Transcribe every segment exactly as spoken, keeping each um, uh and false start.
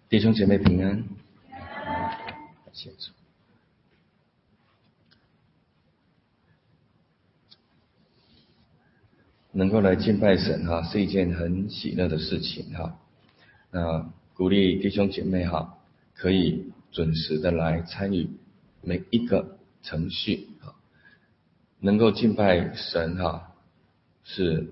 弟兄姐妹平安，谢主。能够来敬拜神哈，是一件很喜乐的事情哈。那鼓励弟兄姐妹哈，可以准时的来参与每一个程序哈。能够敬拜神哈，是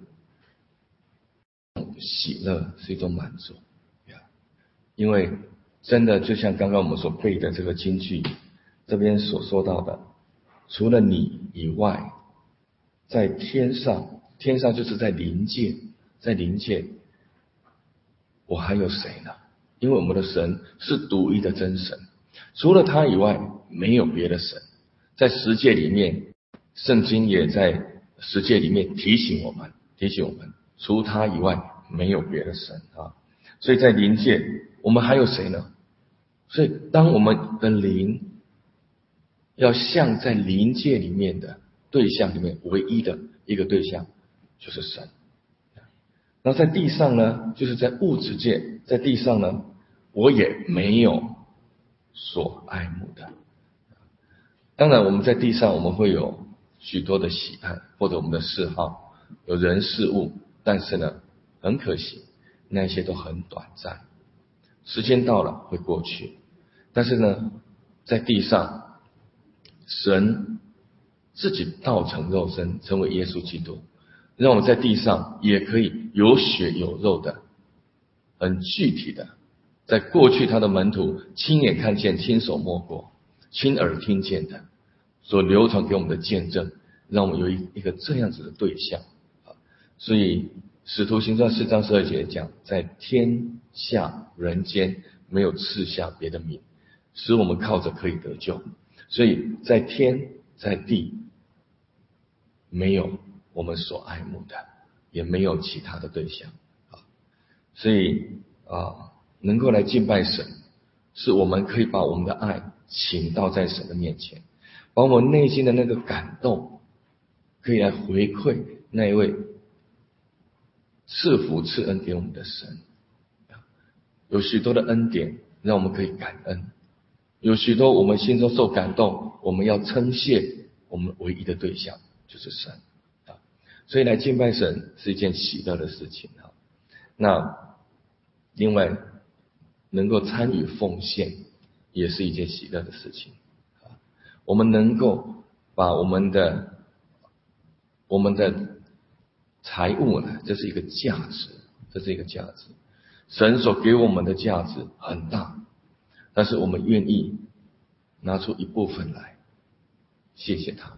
喜乐，是一种满足。因为真的就像刚刚我们所背的这个金句，这边所说到的，除了你以外，在天上，天上就是在灵界，在灵界，我还有谁呢？因为我们的神是独一的真神，除了他以外，没有别的神。在十诫里面，圣经也在十诫里面提醒我们，提醒我们，除他以外，没有别的神啊。所以在灵界，我们还有谁呢？所以当我们的灵要像在灵界里面的对象里面唯一的一个对象，就是神。那在地上呢，就是在物质界，在地上呢，我也没有所爱慕的。当然我们在地上我们会有许多的喜爱或者我们的嗜好，有人事物，但是呢，很可惜那些都很短暂，时间到了会过去。但是呢，在地上，神自己道成肉身，成为耶稣基督，让我们在地上也可以有血有肉的，很具体的，在过去他的门徒亲眼看见、亲手摸过、亲耳听见的，所流传给我们的见证，让我们有一一个这样子的对象。所以使徒行传四章十二节讲，在天下人间没有赐下别的名，使我们靠着可以得救。所以在天在地没有我们所爱慕的，也没有其他的对象。所以啊，能够来敬拜神，是我们可以把我们的爱倾倒在神的面前，把我们内心的那个感动可以来回馈那一位赐福赐恩给我们的神。有许多的恩典让我们可以感恩，有许多我们心中受感动，我们要称谢我们唯一的对象就是神。所以来敬拜神是一件喜乐的事情。那另外能够参与奉献也是一件喜乐的事情。我们能够把我们的我们的财物呢，这是一个价值，这是一个价值。神所给我们的价值很大，但是我们愿意拿出一部分来谢谢他。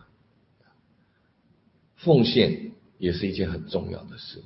奉献也是一件很重要的事。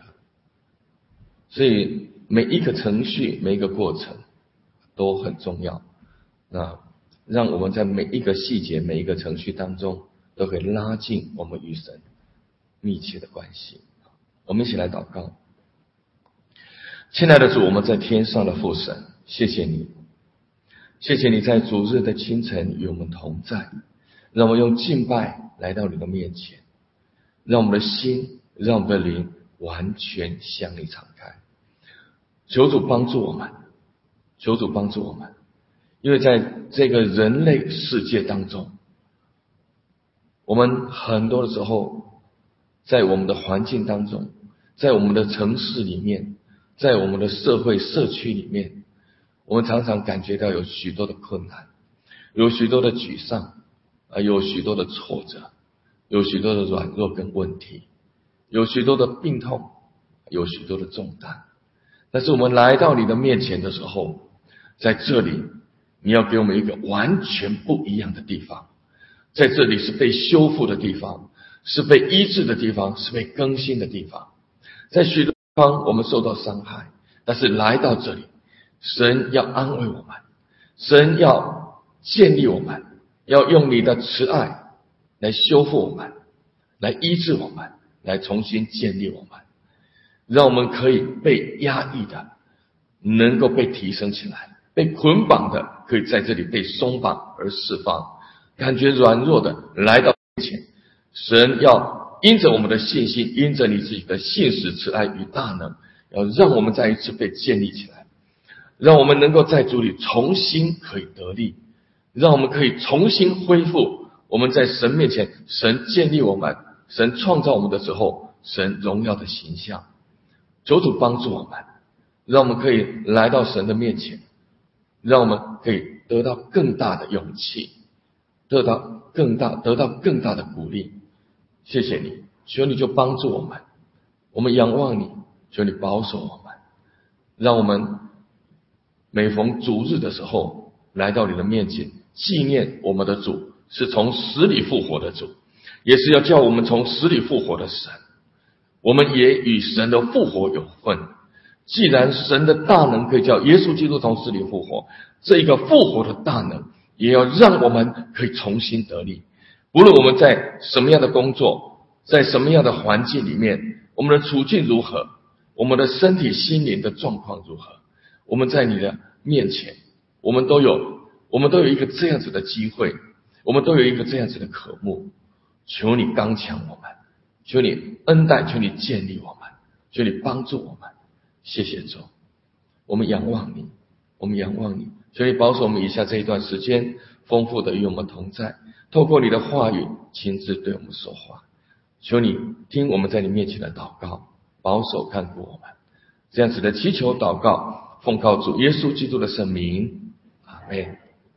所以每一个程序，每一个过程都很重要。那让我们在每一个细节，每一个程序当中，都可以拉近我们与神密切的关系。我们一起来祷告。亲爱的主，我们在天上的父神，谢谢你，谢谢你在主日的清晨与我们同在，让我们用敬拜来到你的面前，让我们的心，让我们的灵完全向你敞开。求主帮助我们，求主帮助我们，因为在这个人类世界当中，我们很多的时候在我们的环境当中，在我们的城市里面，在我们的社会社区里面，我们常常感觉到有许多的困难，有许多的沮丧，有许多的挫折，有许多的软弱跟问题，有许多的病痛，有许多的重担。但是我们来到你的面前的时候，在这里你要给我们一个完全不一样的地方，在这里是被修复的地方，是被医治的地方，是被更新的地方。在许多地方我们受到伤害，但是来到这里，神要安慰我们，神要建立我们，要用你的慈爱来修复我们，来医治我们，来重新建立我们，让我们可以被压抑的能够被提升起来，被捆绑的可以在这里被松绑而释放，感觉软弱的来到面前，神要因着我们的信心，因着你自己的信实慈爱与大能，要让我们再一次被建立起来。 让我们能够在主里重新可以得力，让我们可以重新恢复我们在神面前，神建立我们，神创造我们的时候，神荣耀的形象。求主帮助我们，让我们可以来到神的面前，让我们可以得到更大的勇气，得到更大得到更大的鼓励。谢谢你，求你就帮助我们，我们仰望你，求你保守我们，让我们每逢主日的时候来到你的面前，纪念我们的主是从死里复活的主，也是要叫我们从死里复活的神。我们也与神的复活有份。既然神的大能可以叫耶稣基督从死里复活，这一个复活的大能也要让我们可以重新得力。无论我们在什么样的工作，在什么样的环境里面，我们的处境如何，我们的身体心灵的状况如何，我们在你的面前，我们都有我们都有一个这样子的机会，我们都有一个这样子的渴慕。求你刚强我们，求你恩待，求你建立我们，求你帮助我们。谢谢主，我们仰望你，我们仰望你，求你保守我们以下这一段时间丰富的与我们同在，透过你的话语亲自对我们说话。求你听我们在你面前的祷告，保守看顾我们。这样子的祈求祷告，奉靠主耶稣基督的圣名，阿们。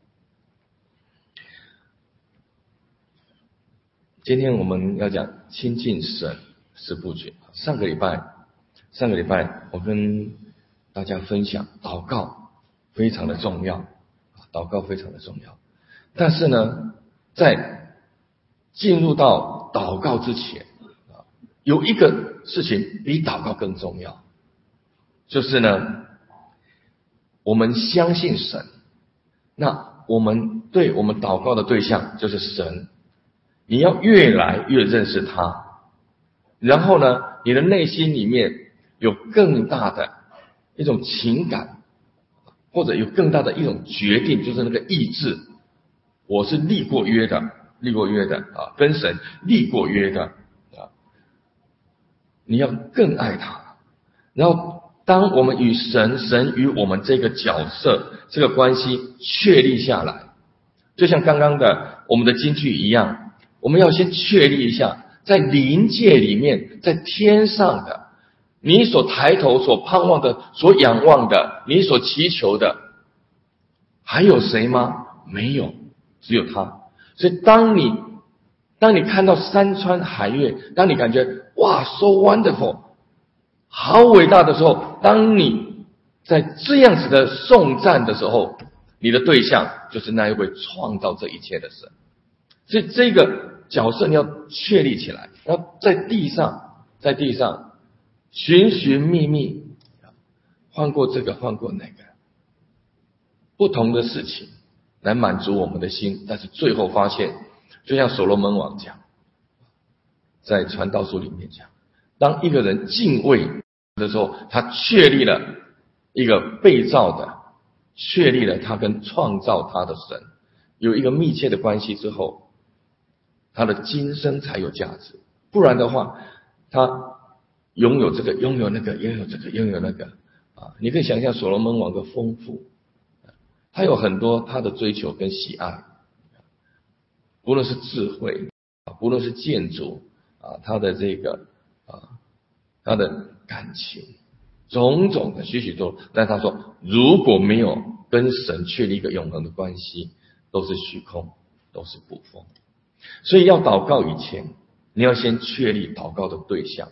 今天我们要讲亲近神四部曲。上个礼拜上个礼拜我跟大家分享祷告非常的重要，祷告非常的重要。但是呢，在进入到祷告之前，有一个事情比祷告更重要，就是呢，我们相信神，那我们对我们祷告的对象就是神，你要越来越认识他，然后呢，你的内心里面有更大的一种情感，或者有更大的一种决定，就是那个意志，我是立过约的，立过约的啊，跟神立过约的啊，你要更爱他。然后当我们与神神与我们这个角色这个关系确立下来，就像刚刚的我们的金句一样，我们要先确立一下，在灵界里面，在天上的你所抬头所盼望的，所仰望的，你所祈求的，还有谁吗？没有，只有他。所以当你当你看到山川海岳，当你感觉哇 so wonderful 好伟大的时候，当你在这样子的颂赞的时候，你的对象就是那一位创造这一切的神。所以这个角色你要确立起来，然后在地上在地上寻寻觅觅，换过这个换过那个，不同的事情来满足我们的心，但是最后发现，就像所罗门王讲，在传道书里面讲，当一个人敬畏的时候，他确立了一个被造的，确立了他跟创造他的神有一个密切的关系之后，他的今生才有价值。不然的话，他拥有这个拥有那个拥有这个拥有那个啊，你可以想象所罗门王的丰富，他有很多他的追求跟喜爱，无论是智慧，无论是建筑啊，他的这个啊，他的感情，种种的许许多多。但他说，如果没有跟神确立一个永恒的关系，都是虚空，都是捕风。所以要祷告以前，你要先确立祷告的对象。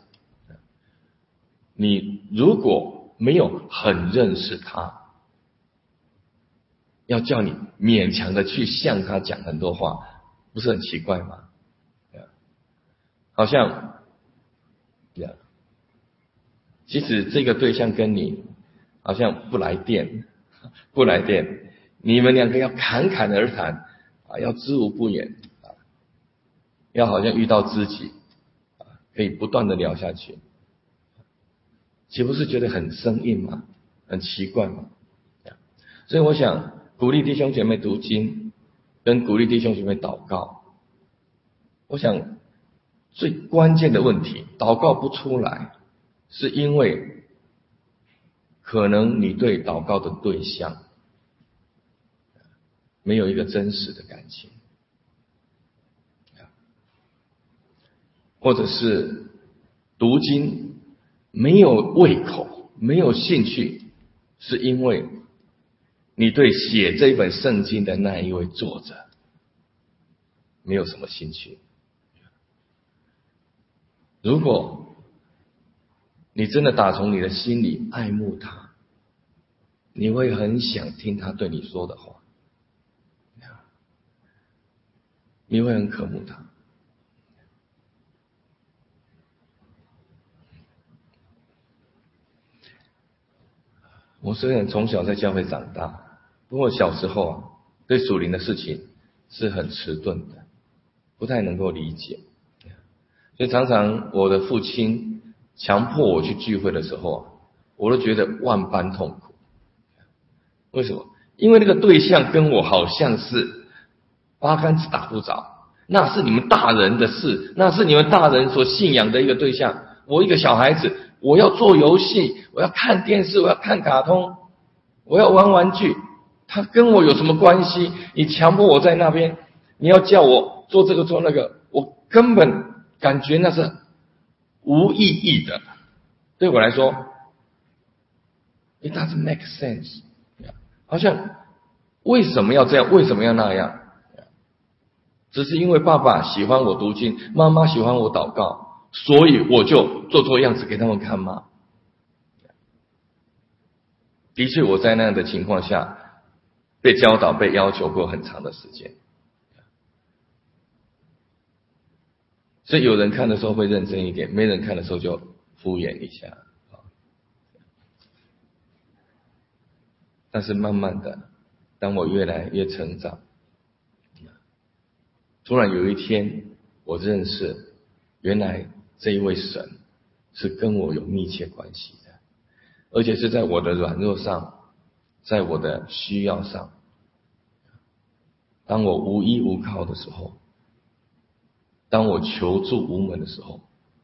你如果没有很认识他，要叫你勉强的去向他讲很多话，不是很奇怪吗？好像其实这个对象跟你好像不来电，不来电，你们两个要侃侃而谈啊，要知无不言啊，要好像遇到知己啊，可以不断的聊下去，岂不是觉得很生硬吗？很奇怪吗？所以我想鼓励弟兄姐妹读经，跟鼓励弟兄姐妹祷告。我想最关键的问题，祷告不出来，是因为可能你对祷告的对象没有一个真实的感情，或者是读经没有胃口，没有兴趣，是因为你对写这本圣经的那一位作者没有什么兴趣。如果你真的打从你的心里爱慕他，你会很想听他对你说的话，你会很渴慕他。我虽然从小在教会长大，不过小时候啊，对属灵的事情是很迟钝的，不太能够理解，所以常常我的父亲强迫我去聚会的时候啊，我都觉得万般痛苦。为什么？因为那个对象跟我好像是八竿子打不着，那是你们大人的事，那是你们大人所信仰的一个对象。我一个小孩子，我要做游戏，我要看电视，我要看卡通，我要玩玩具，他跟我有什么关系？你强迫我在那边，你要叫我做这个做那个，我根本感觉那是无意义的。对我来说 ，it doesn't make sense。好像为什么要这样？为什么要那样？只是因为爸爸喜欢我读经，妈妈喜欢我祷告，所以我就做做样子给他们看吗？的确，我在那样的情况下被教导、被要求过很长的时间。所以有人看的时候会认真一点，没人看的时候就敷衍一下。但是慢慢的，当我越来越成长，突然有一天我认识，原来这一位神是跟我有密切关系的，而且是在我的软弱上，在我的需要上，当我无依无靠的时候，当我求助无门的时候，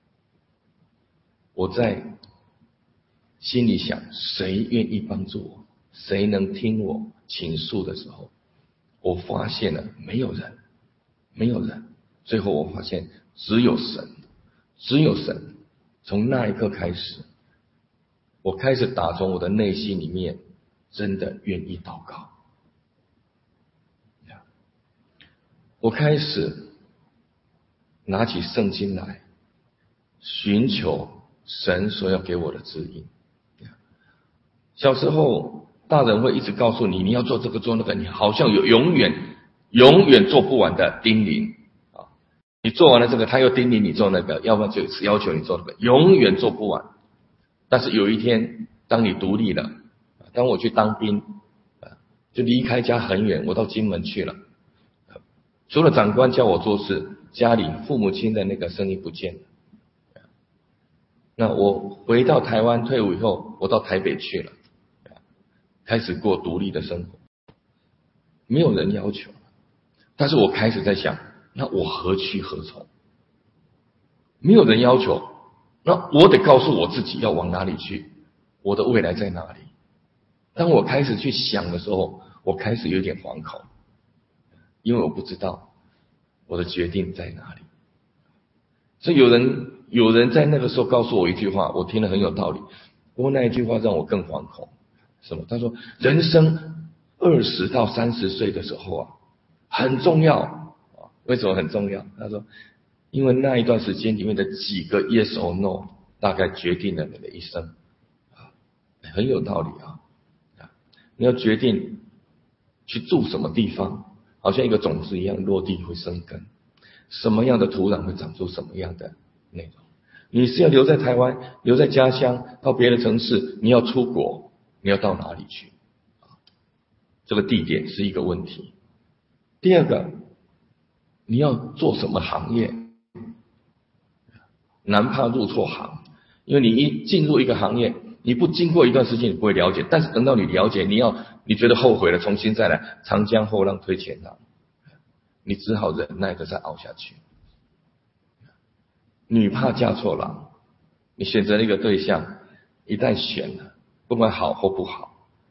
我在心里想，谁愿意帮助我？谁能听我倾诉的时候，我发现了没有人，没有人。最后我发现只有神，只有神。从那一刻开始，我开始打从我的内心里面真的愿意祷告。我开始拿起圣经来，寻求神所要给我的指引。小时候大人会一直告诉你，你要做这个做那个，你好像有永远永远做不完的叮咛啊！你做完了这个，他又叮咛你做那个，要不然就要求你做那个，永远做不完。但是有一天，当你独立了，当我去当兵，就离开家很远，我到金门去了。除了长官叫我做事，家里父母亲的那个声音不见了。那我回到台湾退伍以后，我到台北去了，开始过独立的生活，没有人要求，但是我开始在想，那我何去何从？没有人要求，那我得告诉我自己要往哪里去，我的未来在哪里？当我开始去想的时候，我开始有点惶恐，因为我不知道我的决定在哪里。所以有人有人在那个时候告诉我一句话，我听了很有道理，不过那一句话让我更惶恐。什么？他说人生二十到三十岁的时候啊，很重要。为什么很重要？他说因为那一段时间里面的几个 yes or no 大概决定了你的一生。很有道理啊！你要决定去住什么地方，好像一个种子一样落地会生根，什么样的土壤会长出什么样的内容。你是要留在台湾，留在家乡，到别的城市，你要出国，你要到哪里去？这个地点是一个问题。第二个，你要做什么行业？难怕入错行，因为你一进入一个行业，你不经过一段时间你不会了解，但是等到你了解，你要你觉得后悔了，重新再来，长江后浪推前浪，你只好忍耐的再熬下去。女怕嫁错郎，你选择了一个对象，一旦选了， 不管好或不好。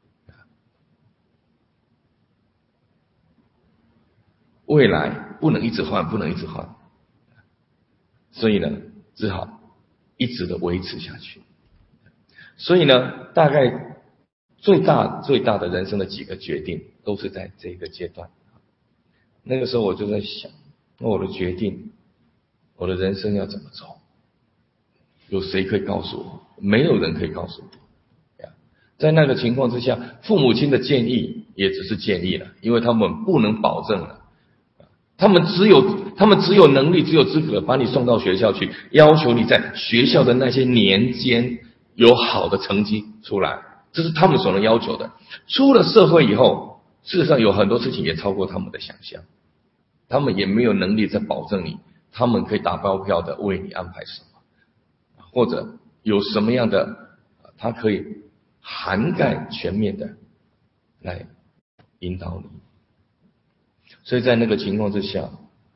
未来不能一直换，不能一直换，所以呢，只好一直的维持下去。所以呢，大概最大最大的人生的几个决定，都是在这个阶段。那个时候我就在想，那我的决定，我的人生要怎么走？有谁可以告诉我？没有人可以告诉我。在那个情况之下，父母亲的建议也只是建议了，因为他们不能保证了。他们只有他们只有能力，只有资格把你送到学校去，要求你在学校的那些年间有好的成绩出来，这是他们所能要求的。出了社会以后，事实上有很多事情也超过他们的想象，他们也没有能力再保证你，他们可以打包票的为你安排什么，或者有什么样的，他可以涵盖全面的来引导你。所以在那个情况之下，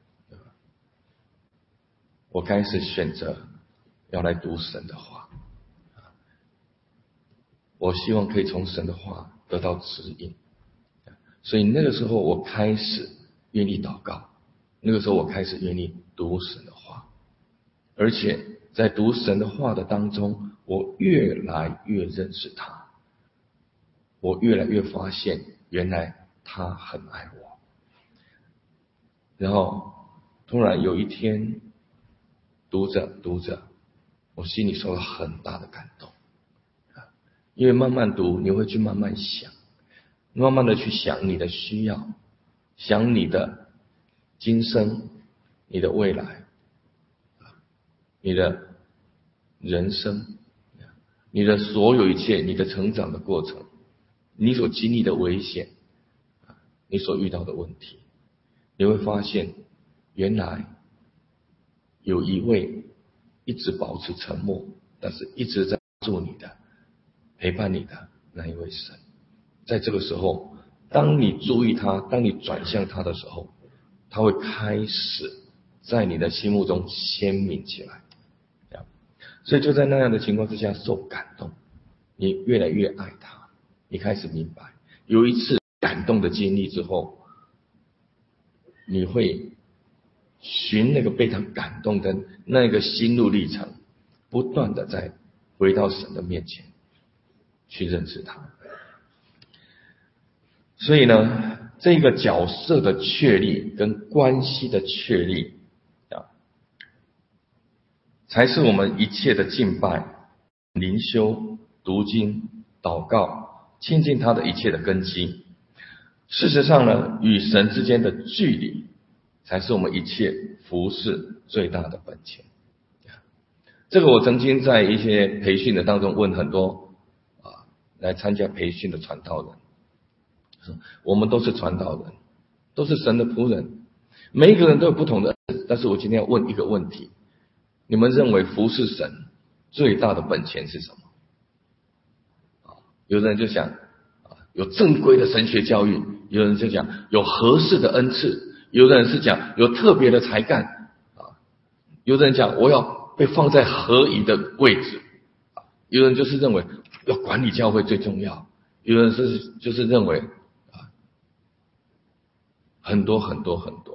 我开始选择要来读神的话，我希望可以从神的话得到指引。所以那个时候我开始愿意祷告，那个时候我开始愿意读神的话，而且在读神的话的当中，我越来越认识他，我越来越发现原来他很爱我。然后突然有一天读着读着，我心里受到很大的感动，因为慢慢读你会去慢慢想，慢慢的去想你的需要，想你的今生，你的未来，你的人生，你的所有一切，你的成长的过程，你所经历的危险，你所遇到的问题，你会发现原来有一位一直保持沉默，但是一直在助你的，陪伴你的那一位神。在这个时候，当你注意他，当你转向他的时候，他会开始在你的心目中鲜明起来。所以就在那样的情况之下受感动，你越来越爱他，你开始明白，有一次感动的经历之后，你会寻那个被他感动的那个心路历程，不断的在回到神的面前去认识他。所以呢，这个角色的确立跟关系的确立啊，才是我们一切的敬拜、灵修、读经、祷告、亲近他的一切的根基。事实上呢，与神之间的距离才是我们一切服事最大的本钱。这个我曾经在一些培训的当中问很多啊来参加培训的传道人，我们都是传道人，都是神的仆人，每一个人都有不同的恩赐，但是我今天要问一个问题，你们认为服事神最大的本钱是什么？有的人就想有正规的神学教育，有人就讲有合适的恩赐，有的人是讲有特别的才干啊，有的人讲我要被放在合宜的位置，有人就是认为要管理教会最重要，有人是就是认为啊很多很多很多。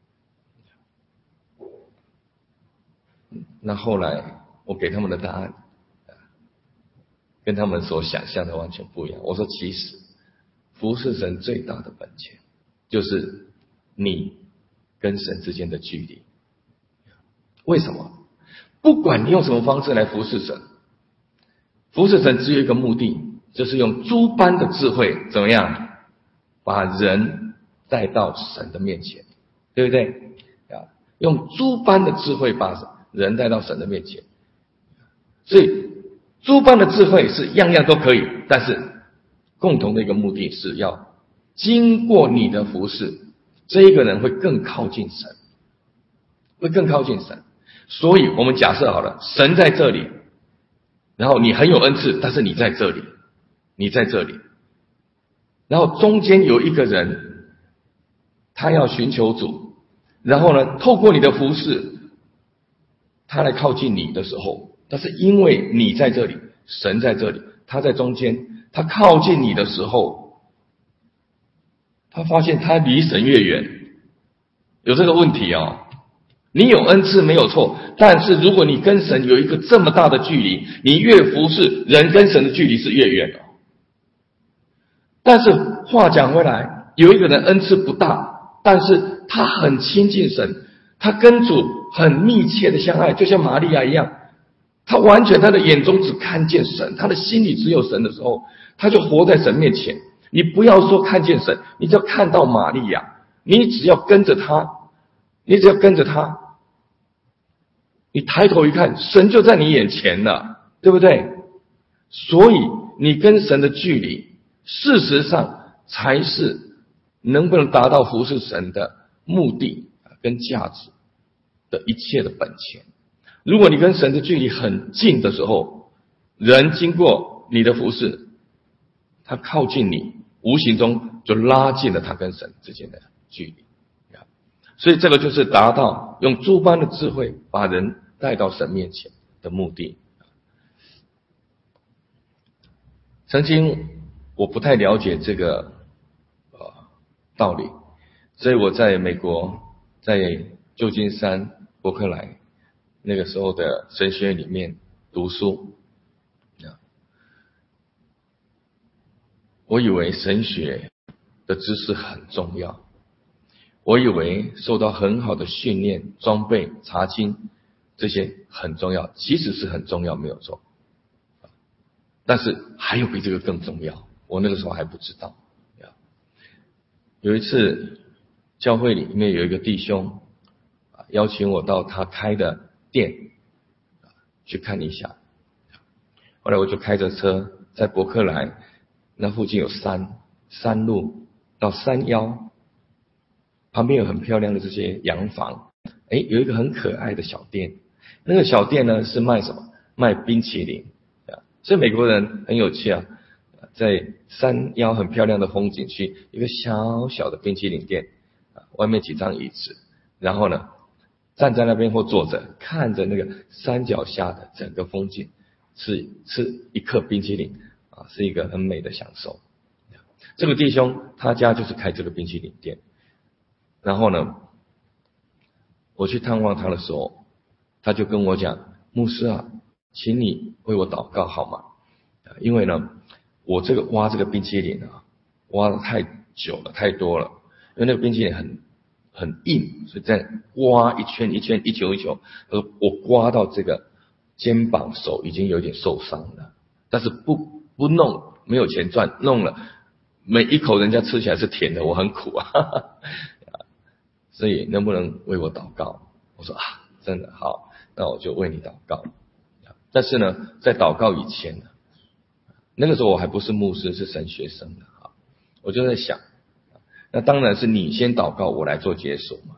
那后来我给他们的答案跟他们所想象的完全不一样。我说其实服事神最大的本钱就是你跟神之间的距离。为什么？不管你用什么方式来服事神，服事神只有一个目的，就是用诸般的智慧怎么样把人带到神的面前，对不对啊？用诸般的智慧把人带到神的面前。所以诸般的智慧是样样都可以，但是共同的一个目的是要经过你的服事，这一个人会更靠近神，会更靠近神。所以我们假设好了，神在这里，然后你很有恩赐，但是你在这里，你在这里，然后中间有一个人他要寻求主，然后呢透过你的服事他来靠近你的时候，但是因为你在这里，神在这里， 他在中间，他靠近你的时候，他发现他离神越远，有这个问题哦。你有恩赐没有错，但是如果你跟神有一个这么大的距离，你越服侍人，跟神的距离是越远的。但是话讲回来，有一个人恩赐不大，但是他很亲近神，他跟主很密切的相爱，就像玛利亚一样，他完全他的眼中只看见神，他的心里只有神的时候，他就活在神面前。你不要说看见神，你只要看到玛利亚，你只要跟着他，你只要跟着他，你抬头一看，神就在你眼前了，对不对？所以你跟神的距离，事实上才是能不能达到服侍神的目的跟价值的一切的本钱。如果你跟神的距离很近的时候，人经过你的服侍，他靠近你，无形中就拉近了他跟神之间的距离。所以这个就是达到用诸般的智慧把人带到神面前的目的。曾经我不太了解这个呃道理，所以我在美国，在旧金山伯克莱那个时候的神学院里面读书，我以为神学的知识很重要，我以为受到很好的训练、装备、查经这些很重要，其实是很重要，没有错。但是还有比这个更重要，我那个时候还不知道。有一次教会里面有一个弟兄邀请我到他开的店去看一下，后来我就开着车在伯克莱那附近有山山路到山腰，旁边有很漂亮的这些洋房，诶，有一个很可爱的小店，那个小店呢是卖什么？卖冰淇淋。所以美国人很有趣啊，在山腰很漂亮的风景区，一个小小的冰淇淋店，外面几张椅子，然后呢站在那边或坐着，看着那个山脚下的整个风景，吃吃一颗冰淇淋啊，是一个很美的享受。这个弟兄他家就是开这个冰淇淋店，然后呢我去探望他的时候，他就跟我讲，牧师啊，请你为我祷告好吗？因为呢我这个挖这个冰淇淋啊，挖得太久了，太多了，因为那个冰淇淋很很硬，所以在挖一圈一圈一球一球，呃，我刮到这个肩膀手已经有点受伤了，但是不不弄没有钱赚，弄了每一口人家吃起来是甜的，我很苦啊，哈哈，所以能不能为我祷告？我说啊，真的好，那我就为你祷告。但是呢，在祷告以前呢，那个时候我还不是牧师，是神学生的啊，我就在想，那当然是你先祷告，我来做解锁嘛。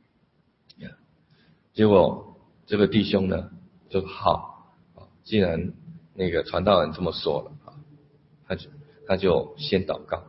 结果这个弟兄呢就好，既然那个传道人这么说了啊，他就他就先祷告。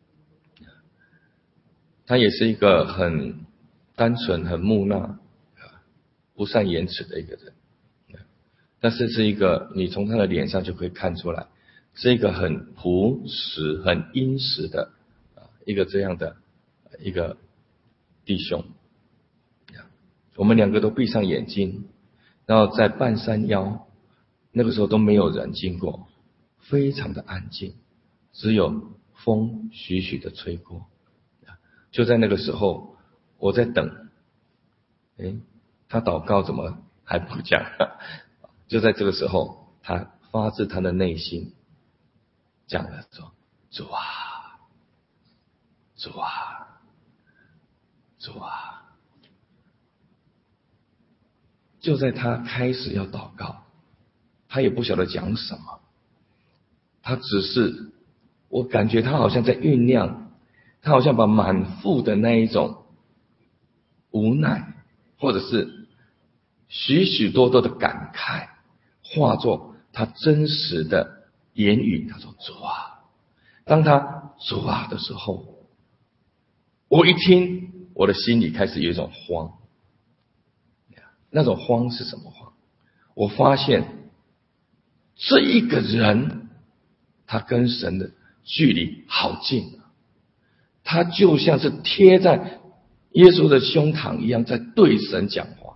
他也是一个很单纯、很木讷、不善言辞的一个人，但是是一个你从他的脸上就可以看出来，是一个很朴实、很殷实的一个这样的一个弟兄。我们两个都闭上眼睛，然后在半山腰，那个时候都没有人经过，非常的安静，只有风徐徐的吹过。就在那个时候，我在等，诶，他祷告怎么还不讲？就在这个时候，他发自他的内心讲了说：“主啊，主啊，主啊。”就在他开始要祷告，他也不晓得讲什么，他只是，我感觉他好像在酝酿，他好像把满腹的那一种无奈，或者是许许多多的感慨，化作他真实的言语。他说：“主啊。”当他主啊的时候，我一听，我的心里开始有一种慌。那种慌是什么慌？我发现这一个人他跟神的距离好近啊，他就像是贴在耶稣的胸膛一样，在对神讲话。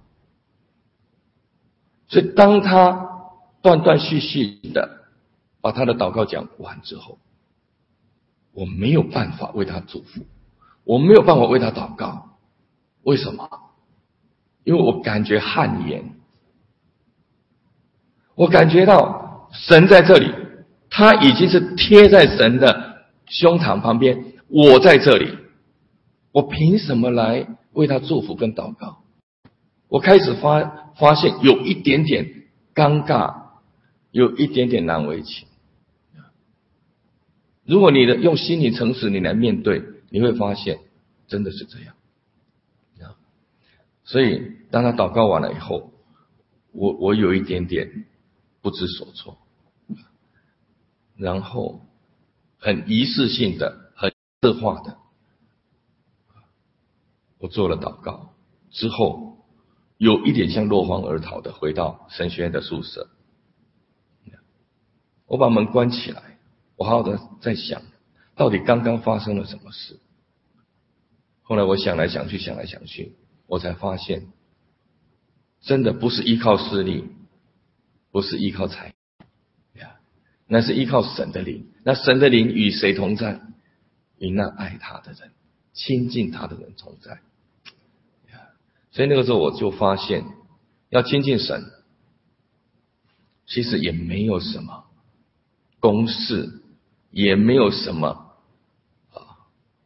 所以当他断断续续的把他的祷告讲完之后，我没有办法为他祝福，我没有办法为他祷告。为什么？因为我感觉汗颜，我感觉到神在这里，他已经是贴在神的胸膛旁边，我在这里，我凭什么来为他祝福跟祷告？我开始发发现有一点点尴尬，有一点点难为情。如果你的用心灵诚实你来面对，你会发现真的是这样。所以当他祷告完了以后，我我有一点点不知所措，然后很仪式性的、很策划的，我做了祷告之后，有一点像落荒而逃的回到神学院的宿舍。我把门关起来，我好好的在想，到底刚刚发生了什么事。后来我想来想去，想来想去，我才发现，真的不是依靠势力，不是依靠财，那是依靠神的灵。那神的灵与谁同在？与那爱他的人、亲近他的人同在。所以那个时候我就发现，要亲近神，其实也没有什么公式，也没有什么啊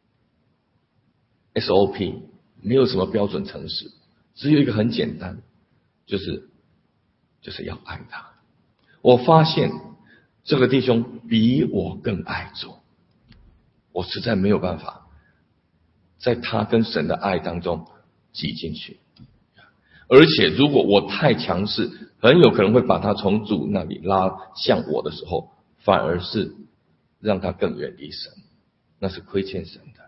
S O P， 没有什么标准程式，只有一个很简单，就是就是要爱他。我发现这个弟兄比我更爱主，我实在没有办法在他跟神的爱当中挤进去。而且如果我太强势，很有可能会把他从主那里拉向我的时候，反而是让他更远离神，那是亏欠神的。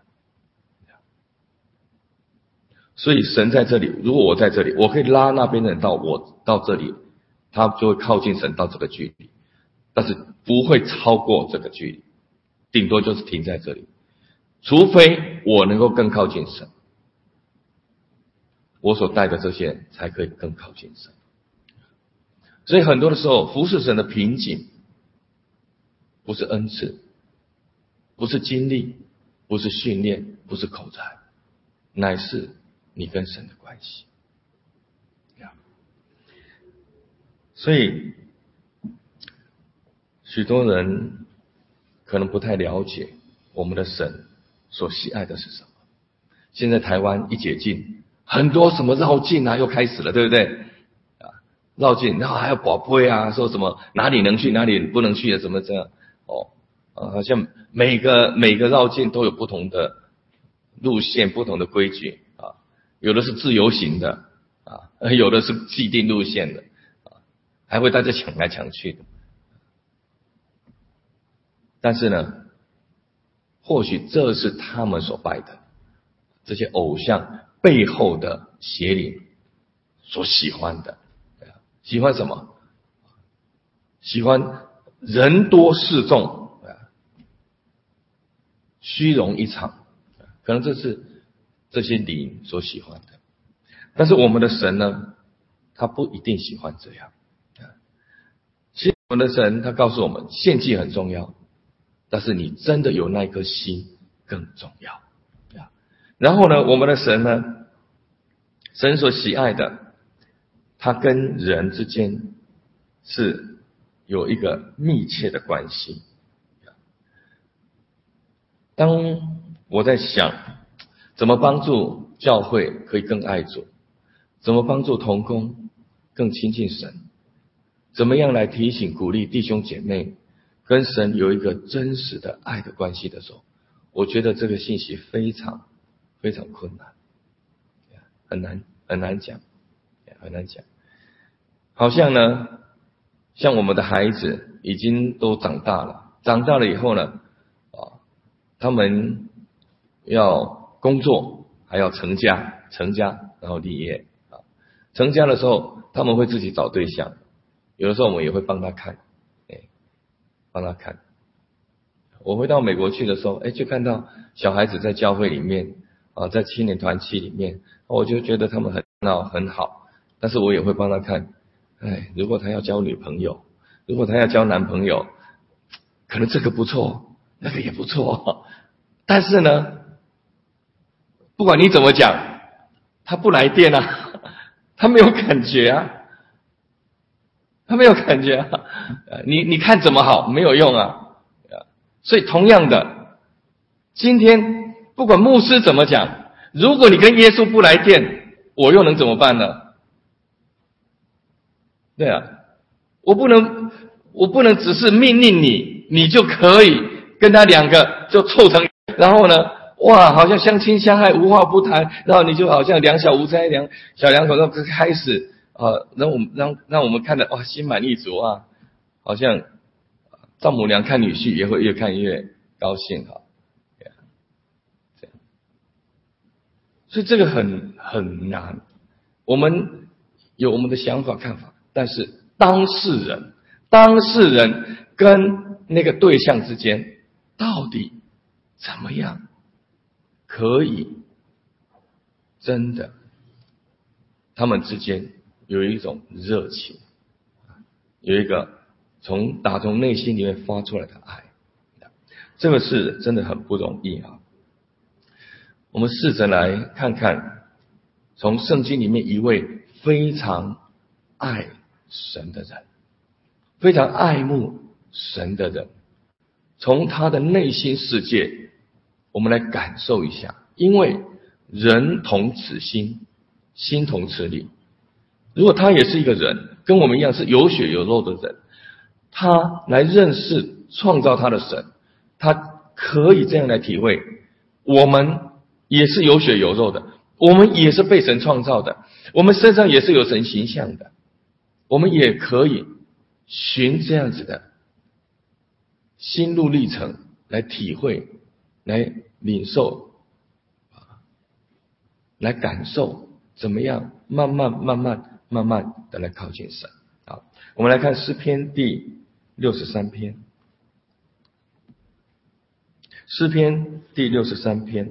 所以神在这里，如果我在这里，我可以拉那边的人到我到这里，他就会靠近神到这个距离，但是不会超过这个距离，顶多就是停在这里，除非我能够更靠近神，我所带的这些人才可以更靠近神。所以很多的时候，服侍神的瓶颈不是恩赐，不是经历，不是训练，不是口才，乃是你跟神的关系。所以许多人可能不太了解我们的神所喜爱的是什么。现在台湾一解禁，很多什么绕境啊又开始了，对不对啊？绕境，然后还有宝贝啊，说什么哪里能去哪里不能去的，怎么这样哦啊，好像每个每个绕境都有不同的路线，不同的规矩啊，有的是自由行的啊，有的是既定路线的啊，还会大家抢来抢去的。但是呢，或许这是他们所拜的这些偶像背后的邪灵所喜欢的。喜欢什么？喜欢人多势众，虚荣一场，可能这是这些灵所喜欢的。但是我们的神呢，他不一定喜欢这样。其实我们的神他告诉我们，献祭很重要，但是你真的有那一颗心更重要。然后呢，我们的神呢，神所喜爱的，他跟人之间是有一个密切的关系。当我在想怎么帮助教会可以更爱主，怎么帮助同工更亲近神，怎么样来提醒鼓励弟兄姐妹跟神有一个真实的爱的关系的时候，我觉得这个信息非常非常困难，很难很难讲，很难讲。好像呢，像我们的孩子已经都长大了，长大了以后呢，啊，他们要工作，还要成家，成家然后立业啊。成家的时候，他们会自己找对象，有的时候我们也会帮他看，哎，帮他看。 我回到美国去的时候，哎，就看到小孩子在教会里面啊，在青年团契里面，我就觉得他们很闹很好，但是我也会帮他看，哎，如果他要交女朋友，如果他要交男朋友，可能这个不错，那个也不错，但是呢，不管你怎么讲，他不来电啊，他没有感觉啊，他没有感觉啊，你你看怎么好，没有用啊。所以同样的，今天不管牧师怎么讲，如果你跟耶稣不来电，我又能怎么办呢？对啊，我不能我不能只是命令你，你就可以跟他两个就凑成，然后呢，哇，好像相亲相爱，无话不谈，然后你就好像两小无猜，两小两口都开始呃，让我们让让我们看的哇，心满意足啊，好像丈母娘看女婿也会越看越高兴哈，这样，所以这个很很难。我们有我们的想法看法，但是当事人，当事人跟那个对象之间到底怎么样可以真的他们之间有一种热情，有一个从打从内心里面发出来的爱，这个是真的很不容易啊。我们试着来看看，从圣经里面一位非常爱神的人，非常爱慕神的人，从他的内心世界，我们来感受一下。因为人同此心，心同此理。如果他也是一个人，跟我们一样是有血有肉的人，他来认识创造他的神，他可以这样来体会，我们也是有血有肉的，我们也是被神创造的，我们身上也是有神形象的，我们也可以循这样子的心路历程来体会，来领受，来感受怎么样慢慢慢慢慢慢的来靠近神。好，我们来看诗篇第六十三篇，诗篇第六十三篇。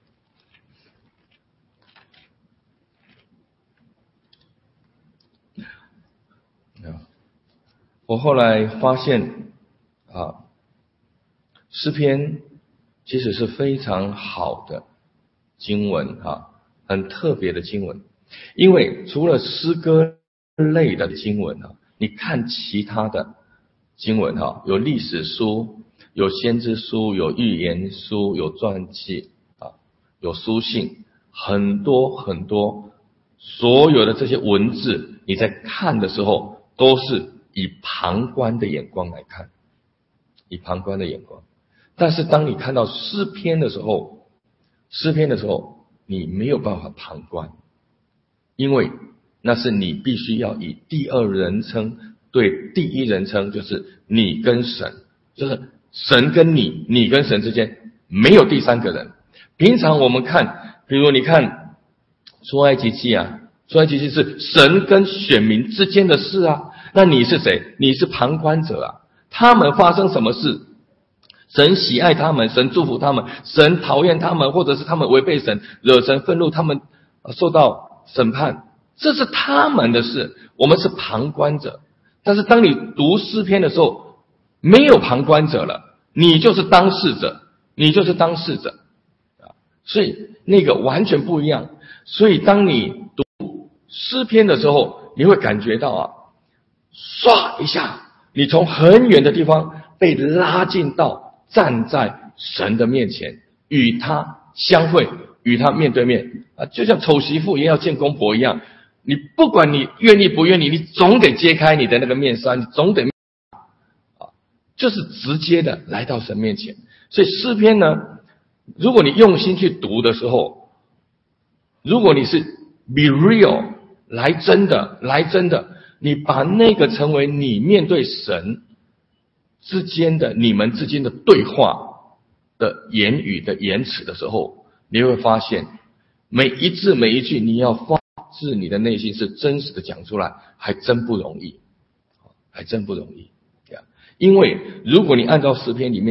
我后来发现啊，诗篇其实是非常好的经文啊，很特别的经文。因为除了诗歌类的经文啊，你看其他的经文哈，有历史书，有先知书，有预言书，有传记啊，有书信，很多很多，所有的这些文字，你在看的时候都是以旁观的眼光来看，以旁观的眼光。但是当你看到诗篇的时候，诗篇的时候，你没有办法旁观，因为那是你必须要以第二人称对第一人称，就是你跟神，就是神跟你，你跟神之间没有第三个人。平常我们看，比如你看出埃及记啊，出埃及记是神跟选民之间的事啊，那你是谁？你是旁观者啊。他们发生什么事，神喜爱他们，神祝福他们，神讨厌他们，或者是他们违背神，惹神愤怒，他们受到审判，这是他们的事，我们是旁观者。但是当你读诗篇的时候，没有旁观者了，你就是当事者，你就是当事者，所以那个完全不一样。所以当你读诗篇的时候，你会感觉到啊，唰一下，你从很远的地方被拉进到站在神的面前，与他相会，与他面对面啊，就像丑媳妇也要见公婆一样，你不管你愿意不愿意，你总得揭开你的那个面纱，你总得啊，就是直接的来到神面前。所以诗篇呢，如果你用心去读的时候，如果你是 be real 来真的来真的，你把那个成为你面对神之间的你们之间的对话的言语的言辞的时候，你会发现每一字每一句你要发自你的内心是真实的讲出来，还真不容易，还真不容易。因为如果你按照诗篇里面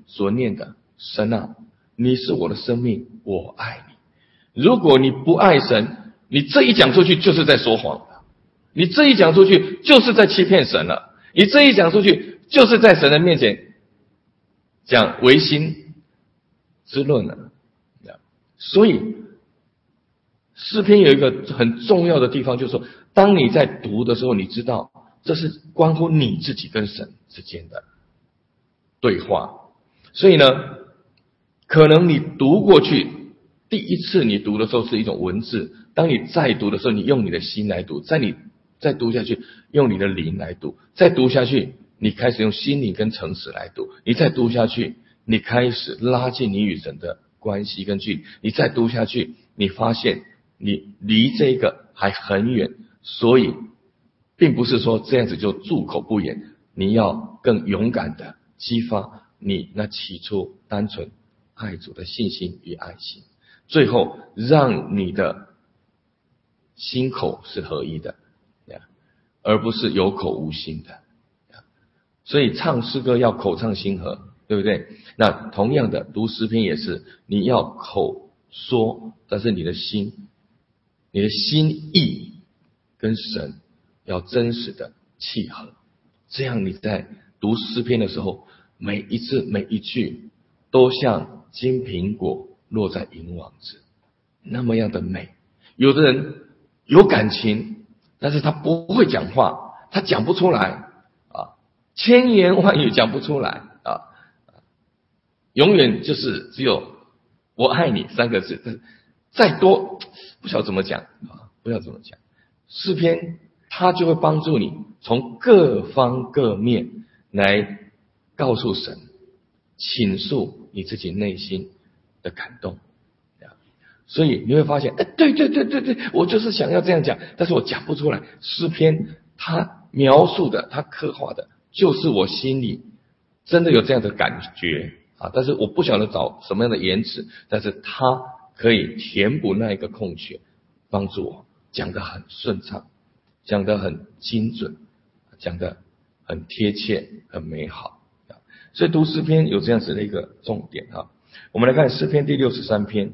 所念的，神啊，你是我的生命，我爱你。如果你不爱神，你这一讲出去就是在说谎了，你这一讲出去就是在欺骗神了，你这一讲出去就是在神的面前讲违心之论了。所以诗篇有一个很重要的地方，就是说当你在读的时候，你知道这是关乎你自己跟神之间的对话。所以呢，可能你读过去，第一次你读的时候是一种文字，当你再读的时候，你用你的心来读，在你再读下去，用你的灵来读，再读下去，你开始用心灵跟诚实来读，你再读下去，你开始拉近你与神的关系跟距离，你再读下去，你发现你离这个还很远，所以并不是说这样子就住口不言，你要更勇敢的激发你那起初单纯爱主的信心与爱心，最后让你的心口是合一的，而不是有口无心的。所以唱诗歌要口唱心和，对不对？那同样的读诗篇也是，你要口说，但是你的心你的心意跟神要真实的契合，这样你在读诗篇的时候，每一字每一句都像金苹果落在银网子那么样的美。有的人有感情，但是他不会讲话，他讲不出来啊，千言万语讲不出来啊，永远就是只有我爱你三个字，再多不晓得怎么讲啊，不晓得怎么讲。诗篇它就会帮助你从各方各面来告诉神，倾诉你自己内心的感动。所以你会发现，哎，对对对对对，我就是想要这样讲，但是我讲不出来。诗篇它描述的，它刻画的，就是我心里真的有这样的感觉啊，但是我不晓得找什么样的言辞，但是它可以填补那一个空缺，帮助我讲得很顺畅，讲得很精准，讲得很贴切，很美好。所以读诗篇有这样子的一个重点啊。我们来看诗篇第六十三篇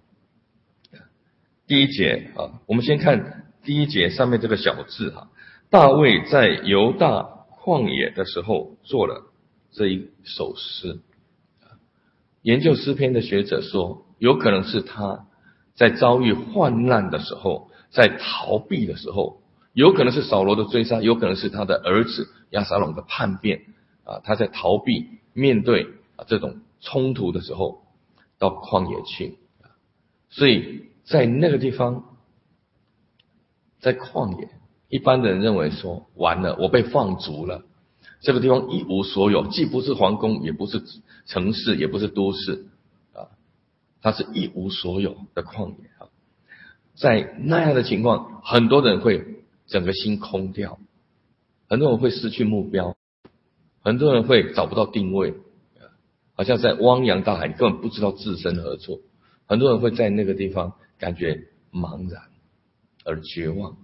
第一节啊，我们先看第一节上面这个小字哈，大卫在犹大旷野的时候做了这一首诗。研究诗篇的学者说，有可能是他在遭遇患难的时候，在逃避的时候，有可能是扫罗的追杀，有可能是他的儿子押沙龙的叛变啊，他在逃避面对啊这种冲突的时候，到旷野去。所以在那个地方，在旷野，一般的人认为说，完了，我被放逐了，这个地方一无所有，既不是皇宫，也不是城市，也不是都市啊，它是一无所有的旷野啊。在那样的情况，很多人会整个心空掉，很多人会失去目标，很多人会找不到定位，好像在汪洋大海，你根本不知道置身何处。很多人会在那个地方感觉茫然而绝望。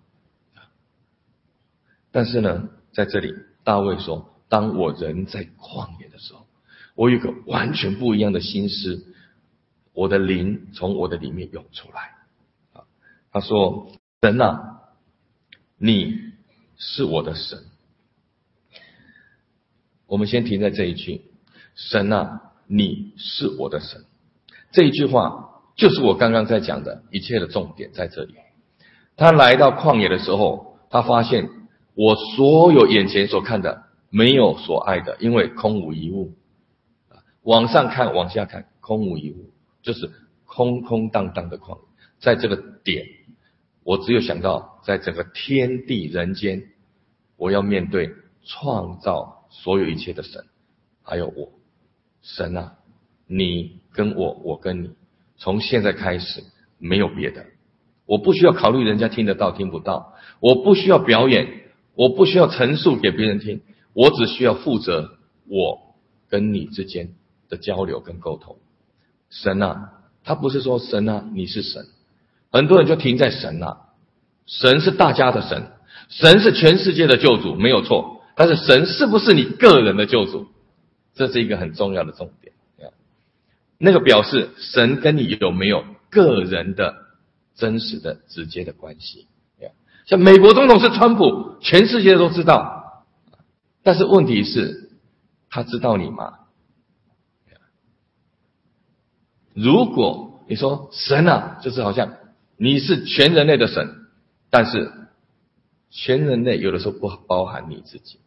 但是呢，在这里大卫说，当我人在旷野的时候，我有一个完全不一样的心思，我的灵从我的里面涌出来。他说，神啊，你是我的神。我们先停在这一句，神啊，你是我的神。这一句话就是我刚刚在讲的一切的重点在这里。他来到旷野的时候，他发现我所有眼前所看的没有所爱的，因为空无一物。往上看往下看，空无一物，就是空空荡荡的旷野。在这个点，我只有想到在整个天地人间，我要面对创造所有一切的神，还有我。神啊，你跟我，我跟你，从现在开始没有别的。我不需要考虑人家听得到听不到，我不需要表演，我不需要陈述给别人听，我只需要负责我跟你之间的交流跟沟通。神啊，他不是说神啊你是神，很多人就停在神啊，神是大家的神，神是全世界的救主，没有错，但是神是不是你个人的救主，这是一个很重要的重点那个表示神跟你有没有个人的真实的直接的关系。像美国总统是川普，全世界都知道，但是问题是他知道你吗？如果你说神啊，就是好像你是全人类的神，但是全人类有的时候不包含你自己。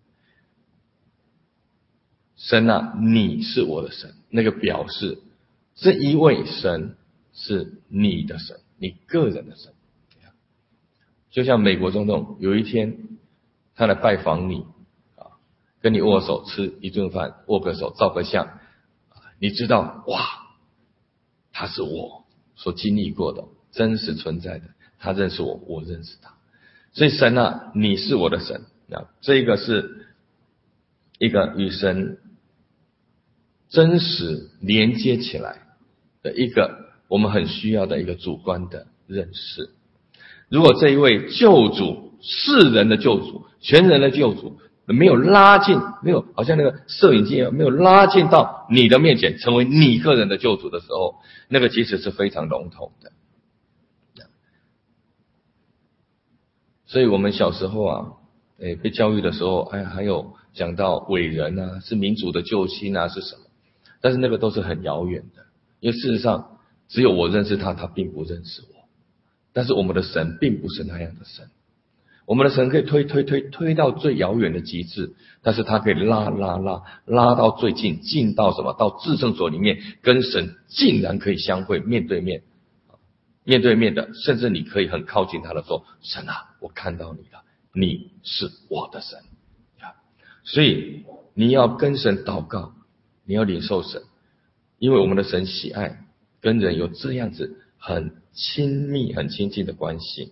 神啊，你是我的神，那个表示这一位神是你的神，你个人的神。就像美国总统有一天他来拜访你啊，跟你握手吃一顿饭，握个手照个相，你知道哇，他是我所经历过的真实存在的，他认识我，我认识他。所以神啊，你是我的神啊，这个是一个与神真实连接起来的一个我们很需要的一个主观的认识。如果这一位救主，世人的救主，全人的救主，没有拉近，没有好像那个摄影机一样，没有拉近到你的面前，成为你个人的救主的时候，那个其实是非常笼统的。所以我们小时候啊，诶，被教育的时候，哎，还有讲到伟人啊，是民主的救星啊，是什么？但是那个都是很遥远的，因为事实上，只有我认识他，他并不认识我。但是我们的神并不是那样的神，我们的神可以推推推推到最遥远的极致，但是他可以拉拉拉拉到最近，近到什么？到至圣所里面，跟神竟然可以相会，面对面，面对面的，甚至你可以很靠近他的说：“神啊，我看到你了，你是我的神。”所以你要跟神祷告，你要领受神，因为我们的神喜爱跟人有这样子很亲密、很亲近的关系。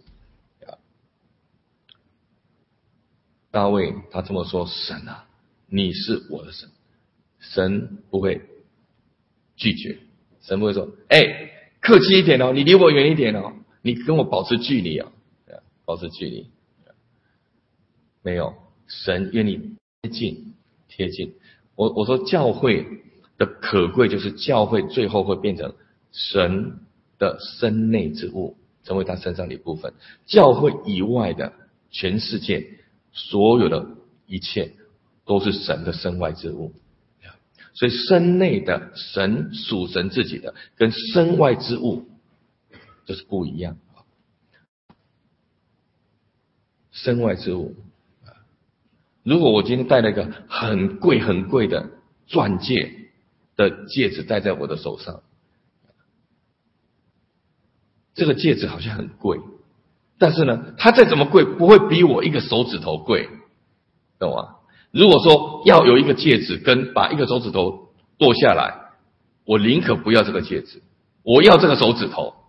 大卫他这么说：“神啊，你是我的神。”神不会拒绝，神不会说：“哎，客气一点哦，你离我远一点哦，你跟我保持距离哦，保持距离。”没有，神愿你贴近，贴近。我我说教会的可贵，就是教会最后会变成神的身内之物，成为他身上的一部分。教会以外的全世界，所有的一切都是神的身外之物。所以身内的神属神自己的，跟身外之物就是不一样。身外之物，如果我今天戴了一个很贵很贵的钻戒的戒指戴在我的手上，这个戒指好像很贵，但是呢，它再怎么贵，不会比我一个手指头贵，懂吗？如果说要有一个戒指跟把一个手指头剁下来，我宁可不要这个戒指，我要这个手指头。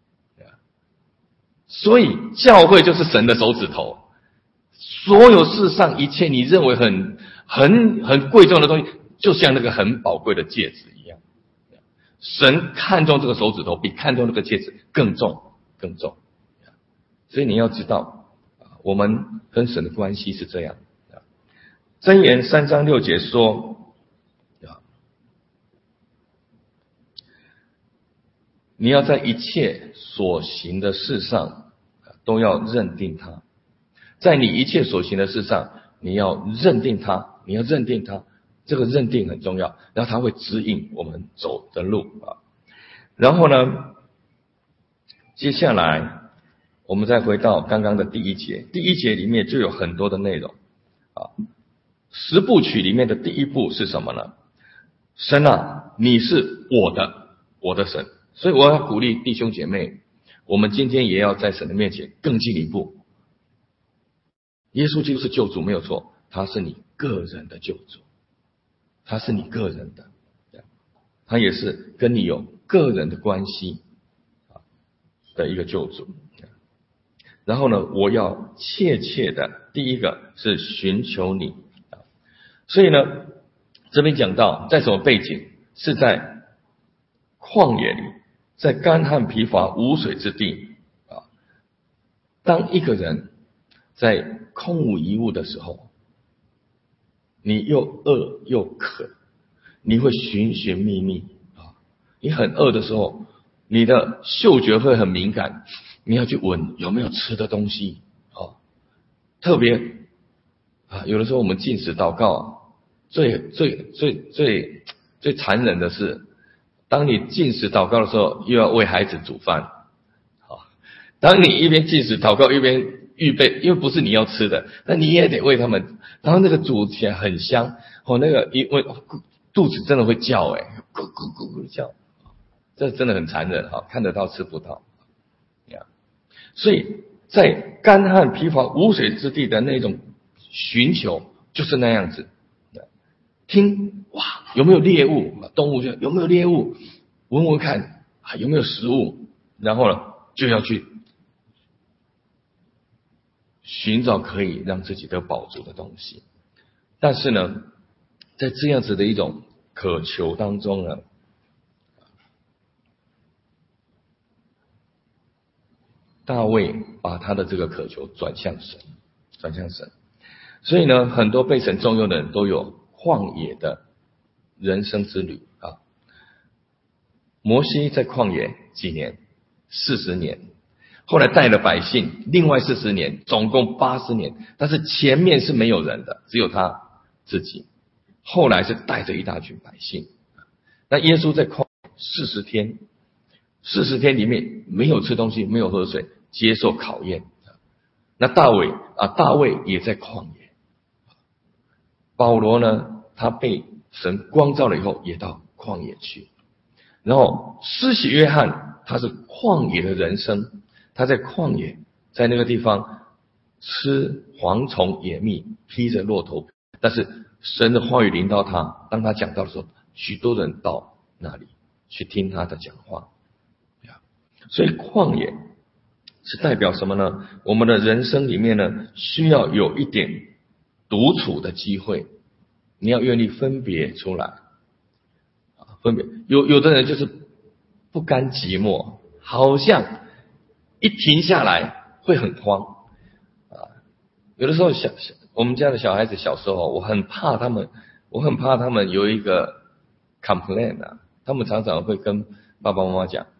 所以教会就是神的手指头，所有世上一切你认为很很很贵重的东西，就像那个很宝贵的戒指一样，神看重这个手指头比看重那个戒指更重更重。所以你要知道，我们跟神的关系是这样。箴言三章六节说，你要在一切所行的事上都要认定它，在你一切所行的事上，你要认定它，你要认定它，这个认定很重要，然后它会指引我们走的路啊。然后呢，接下来我们再回到刚刚的第一节，第一节里面就有很多的内容啊。十部曲里面的第一步是什么呢？神啊，你是我的，我的神。所以我要鼓励弟兄姐妹，我们今天也要在神的面前更进一步。耶稣基督是救主没有错，他是你个人的救主，他是你个人的，他也是跟你有个人的关系的一个救主。然后呢，我要切切的，第一个是寻求你。所以呢，这边讲到在什么背景？是在旷野里，在干旱疲乏无水之地啊。当一个人在空无一物的时候，你又饿又渴，你会寻寻觅觅啊， 你很饿的时候，你的嗅觉会很敏感，你要去闻有没有吃的东西哦。特别啊，有的时候我们禁食祷告，最最最最最残忍的是，当你禁食祷告的时候，又要为孩子煮饭。好，当你一边禁食祷告一边预备，因为不是你要吃的，那你也得为他们。然后那个煮起来很香，哦，那个因为肚子真的会叫，哎，咕咕咕咕叫，这真的很残忍哈，看得到吃不到，呀，所以在干旱疲乏无水之地的那种寻求，就是那样子。听，哇，有没有猎物？动物就有没有猎物？闻闻看，啊，有没有食物？然后呢，就要去寻找可以让自己得饱足的东西。但是呢，在这样子的一种渴求当中呢，大卫把他的这个渴求转向神，转向神。所以呢，很多被神重用的人都有旷野的人生之旅啊。摩西在旷野几年？四十年。后来带了百姓，另外四十年，总共八十年。但是前面是没有人的，只有他自己。后来是带着一大群百姓。那耶稣在旷野四十天，四十天里面没有吃东西，没有喝水，接受考验。那大卫啊，大卫也在旷野。保罗呢，他被神光照了以后，也到旷野去。然后施洗约翰，他是旷野的人生，他在旷野，在那个地方吃蝗虫野蜜，披着骆驼。但是神的话语临到他，当他讲到的时候，许多人到那里去听他的讲话。所以旷野是代表什么呢？我们的人生里面呢，需要有一点独处的机会，你要愿意分别出来。分别有有的人就是不甘寂寞，好像一停下来会很慌啊。有的时候小小我们家的小孩子小时候，我很怕他们，我很怕他们有一个 complaint 啊，他们常常会跟爸爸妈妈讲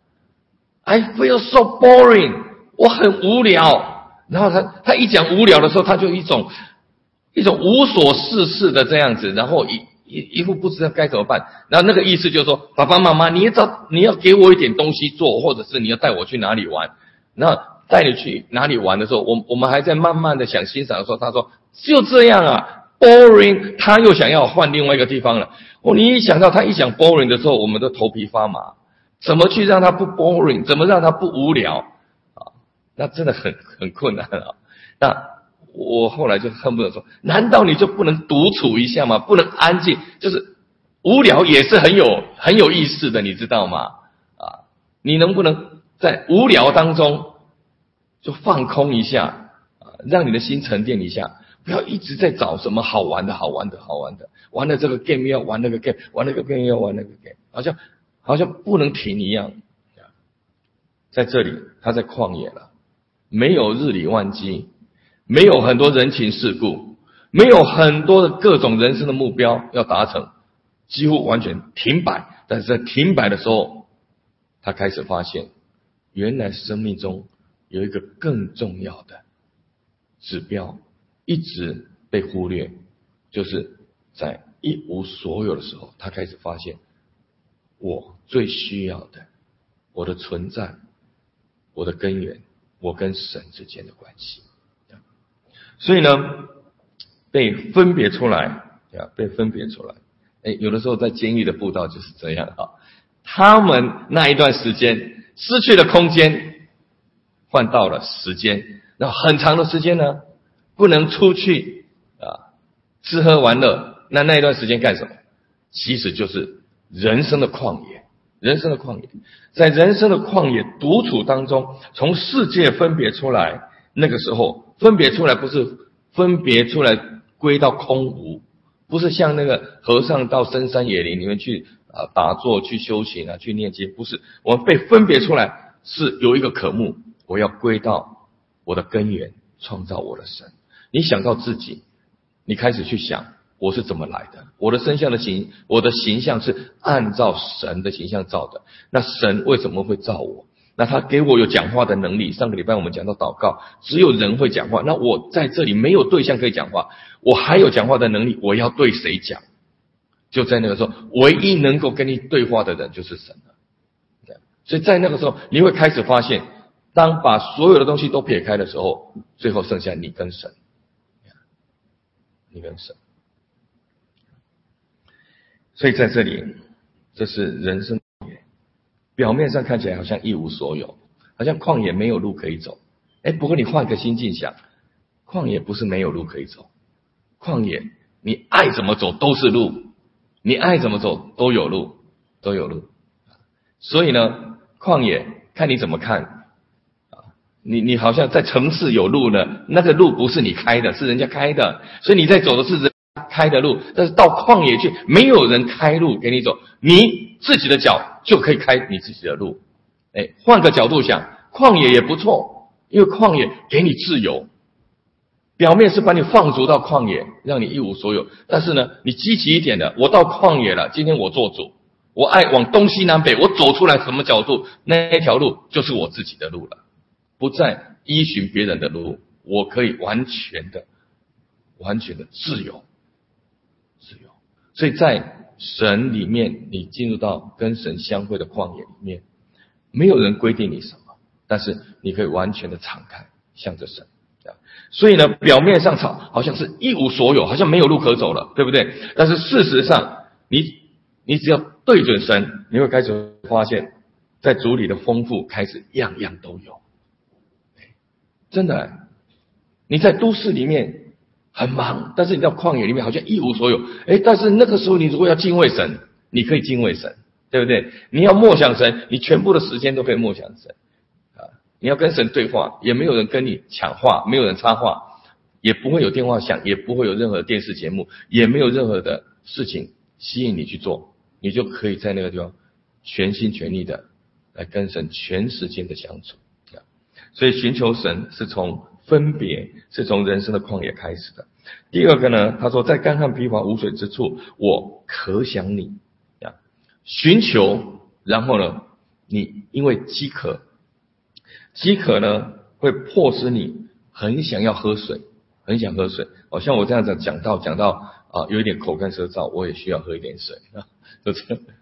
I feel so boring， 我很无聊。然后他他一讲无聊的时候，他就一种一种无所事事的这样子，然后一一一副不知道该怎么办。然后那个意思就是说，爸爸妈妈，你要找你要给我一点东西做，或者是你要带我去哪里玩。然后带你去哪里玩的时候，我我们还在慢慢的想欣赏的时候，他说就这样啊 ，boring， 他又想要换另外一个地方了。哦，你一想到他一讲 boring 的时候，我们的头皮发麻。怎么去让他不 boring？ 怎么让他不无聊啊？那真的很很困难啊。那我后来就恨不得说，难道你就不能独处一下吗？不能安静？就是无聊也是很有很有意思的，你知道吗？啊，你能不能在无聊当中就放空一下啊，让你的心沉淀一下，不要一直在找什么好玩的好玩的好玩的，玩了这个 game 要玩那个 game， 玩那个 game 要玩那个 game， 好像好像不能停一样。在这里他在旷野了，没有日理万机，没有很多人情世故，没有很多的各种人生的目标要达成，几乎完全停摆。但是在停摆的时候，他开始发现，原来生命中有一个更重要的指标一直被忽略，就是在一无所有的时候，他开始发现我最需要的，我的存在，我的根源，我跟神之间的关系。所以呢，被分别出来，被分别出来。哎，有的时候在监狱的布道就是这样啊，他们那一段时间失去了空间，换到了时间，然后很长的时间呢，不能出去啊，吃喝玩乐。那那一段时间干什么？其实就是人生的旷野，人生的旷野，在人生的旷野独处当中，从世界分别出来。那个时候分别出来，不是分别出来归到空无，不是像那个和尚到深山野林里面去啊打坐去修行啊去念经，不是。我们被分别出来是有一个渴慕，我要归到我的根源，创造我的神。你想到自己，你开始去想我是怎么来的？我的身相的形，我的形象是按照神的形象造的。那神为什么会造我？那他给我有讲话的能力。上个礼拜我们讲到祷告，只有人会讲话。那我在这里没有对象可以讲话，我还有讲话的能力，我要对谁讲？就在那个时候，唯一能够跟你对话的人就是神了。所以在那个时候，你会开始发现，当把所有的东西都撇开的时候，最后剩下你跟神，你跟神。所以在这里，这是人生旷野，表面上看起来好像一无所有，好像旷野没有路可以走。哎，不过你换个心境想，旷野不是没有路可以走，旷野你爱怎么走都是路，你爱怎么走都有路，都有路。所以呢，旷野看你怎么看。你你好像在城市有路呢，那个路不是你开的，是人家开的，所以你在走的是人开的路。但是到旷野去，没有人开路给你走，你自己的脚就可以开你自己的路。哎，换个角度想，旷野也不错，因为旷野给你自由。表面是把你放逐到旷野，让你一无所有，但是呢，你积极一点的，我到旷野了，今天我做主，我爱往东西南北，我走出来什么角度，那一条路就是我自己的路了。不再依循别人的路，我可以完全的、完全的自由，自由。所以在神里面，你进入到跟神相会的旷野里面，没有人规定你什么，但是你可以完全的敞开，向着神。所以呢，表面上吵好像是一无所有，好像没有路可走了，对不对？但是事实上，你你只要对准神，你会开始发现，在主里的丰富开始样样都有。真的，你在都市里面很忙，但是你到旷野里面好像一无所有。诶，但是那个时候你如果要敬畏神，你可以敬畏神，对不对？你要默想神，你全部的时间都可以默想神啊！你要跟神对话，也没有人跟你抢话，没有人插话，也不会有电话响，也不会有任何电视节目，也没有任何的事情吸引你去做，你就可以在那个地方全心全力的来跟神全时间的相处。所以寻求神是从分别，是从人生的旷野开始的。第二个呢，他说在干旱疲乏无水之处，我可想你。寻求，然后呢，你因为饥渴，饥渴呢会迫使你很想要喝水，很想喝水。好像我这样子讲到讲到啊，有一点口干舌燥，我也需要喝一点水啊，就这样。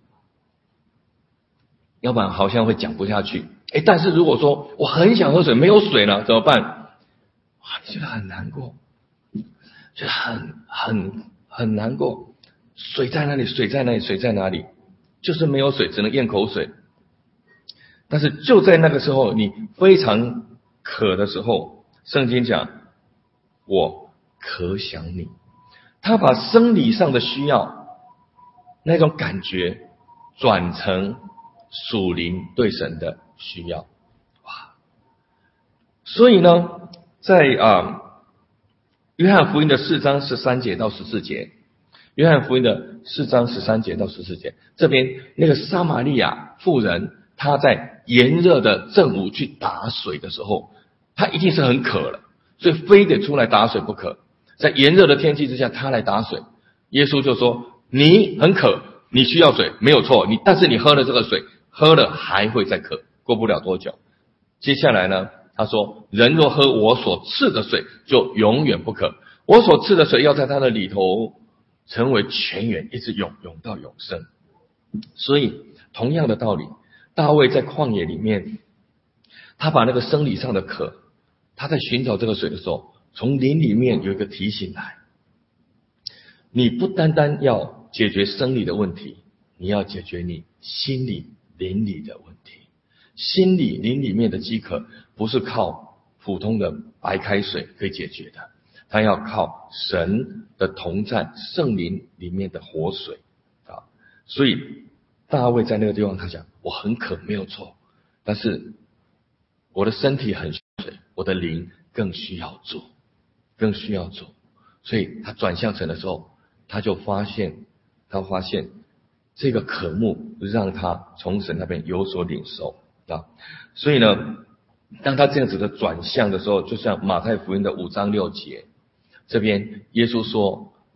要不然好像会讲不下去。诶，但是如果说我很想喝水，没有水了怎么办？哇，你觉得很难过，觉得很很很难过。水在哪里？水在哪里？水在哪里？就是没有水，只能咽口水。但是就在那个时候，你非常渴的时候，圣经讲我可想你。他把生理上的需要那种感觉转成属灵对神的需要。哇！所以呢，在啊约翰福音的四章十三节到十四节，约翰福音的四章十三节到十四节，这边那个撒玛利亚妇人，她在炎热的正午去打水的时候，她一定是很渴了，所以非得出来打水不可。在炎热的天气之下，她来打水，耶稣就说：你很渴，你需要水，没有错，你但是你喝了这个水，喝了还会再渴，过不了多久。接下来呢，他说：人若喝我所赐的水，就永远不渴。我所赐的水要在他的里头成为泉源，一直涌涌到永生。所以同样的道理，大卫在旷野里面，他把那个生理上的渴，他在寻找这个水的时候，从灵里面有一个提醒来，你不单单要解决生理的问题，你要解决你心理灵里的问题。心理灵里面的饥渴不是靠普通的白开水可以解决的，它要靠神的同在，圣灵里面的活水啊。所以大卫在那个地方他讲，我很渴没有错，但是我的身体很需要水，我的灵更需要主，更需要主。所以他转向神的时候，他就发现他发现这个渴慕让他从神那边有所领受啊。所以呢，当他这样子的转向的时候，就像马太福音的五章六节，这边耶稣说，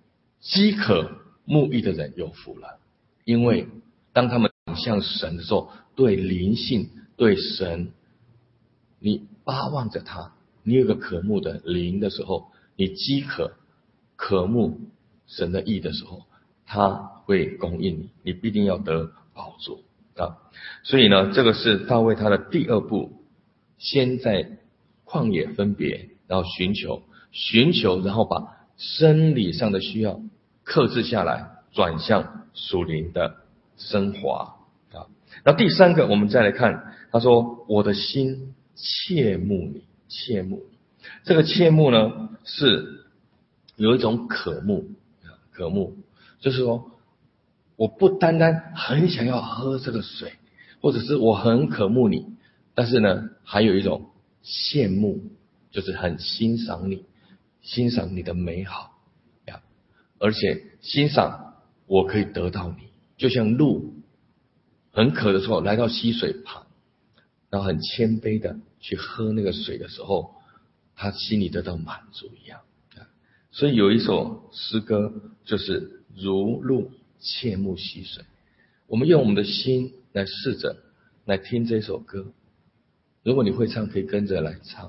饥渴慕义的人有福了，因为当他们向神的时候，对灵性对神，你巴望着他，你有个渴慕的灵的时候，你饥渴渴慕神的义的时候，他会供应你，你必定要得宝座啊！所以呢，这个是大卫他的第二步，先在旷野分别，然后寻求寻求，然后把生理上的需要克制下来，转向属灵的升华啊。那第三个，我们再来看，他说：“我的心切慕你，切慕你。”这个切慕呢，是有一种渴慕，渴慕就是说，我不单单很想要喝这个水，或者是我很渴慕你，但是呢，还有一种羡慕，就是很欣赏你，欣赏你的美好呀，而且欣赏我可以得到你，就像鹿很渴的时候来到溪水旁，然后很谦卑的去喝那个水的时候，他心里得到满足一样。所以有一首诗歌就是如鹿切慕溪水，我们用我们的心来试着来听这首歌，如果你会唱可以跟着来唱。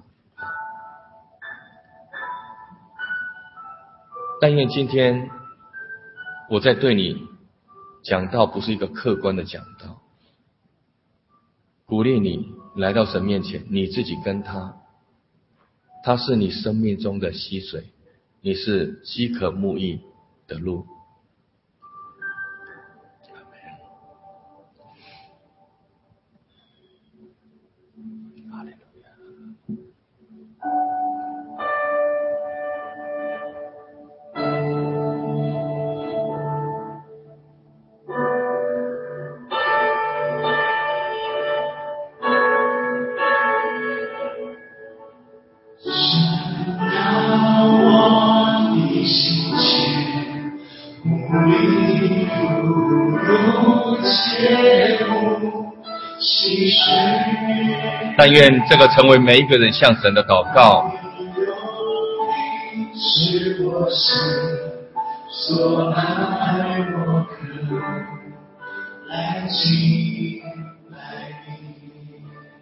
但愿今天我在对你讲道不是一个客观的讲道，鼓励你来到神面前，你自己跟他，他是你生命中的溪水，你是饥渴慕义的路。但愿这个成为每一个人向神的祷告。是我心所爱，我可来敬拜你。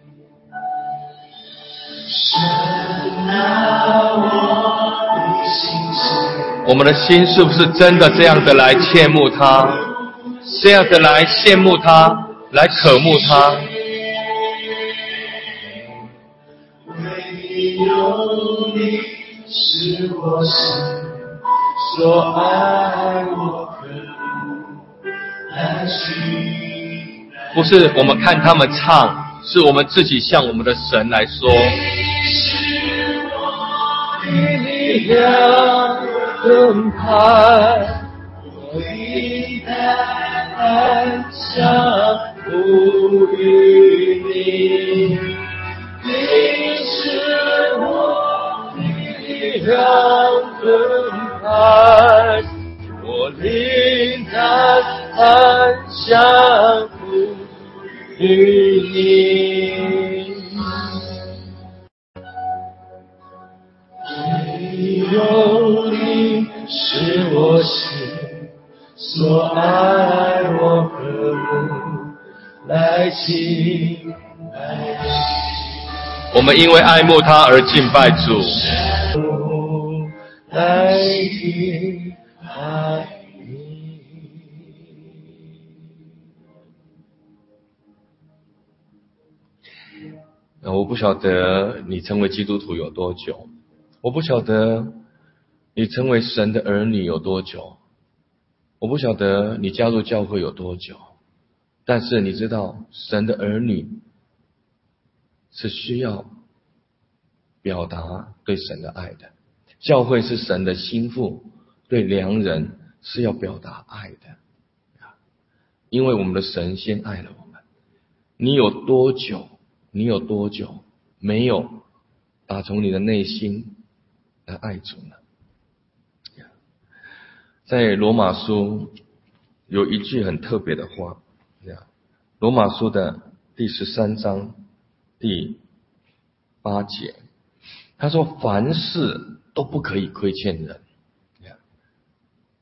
神啊，我的心是，我们的心是不是真的这样的来切慕他，这样的来羡慕他，来渴慕他？有你是我心所爱，我可来去。不是我们看他们唱，是我们自己向我们的神来说。你是我的力量盾牌，我一旦降服于你。你是我的力量盾牌，我灵胆安降服于你。唯有你是我心所爱，我渴慕来敬拜你。我们因为爱慕他而敬拜主。来敬拜你。我不晓得你成为基督徒有多久，我不晓得你成为神的儿女有多久，我不晓得你加入教会有多久，但是你知道神的儿女是需要表达对神的爱的，教会是神的心腹，对良人是要表达爱的，因为我们的神先爱了我们。你有多久你有多久没有打从你的内心来爱主呢？在罗马书有一句很特别的话，罗马书的第十三章第八节，他说凡事都不可以亏欠人，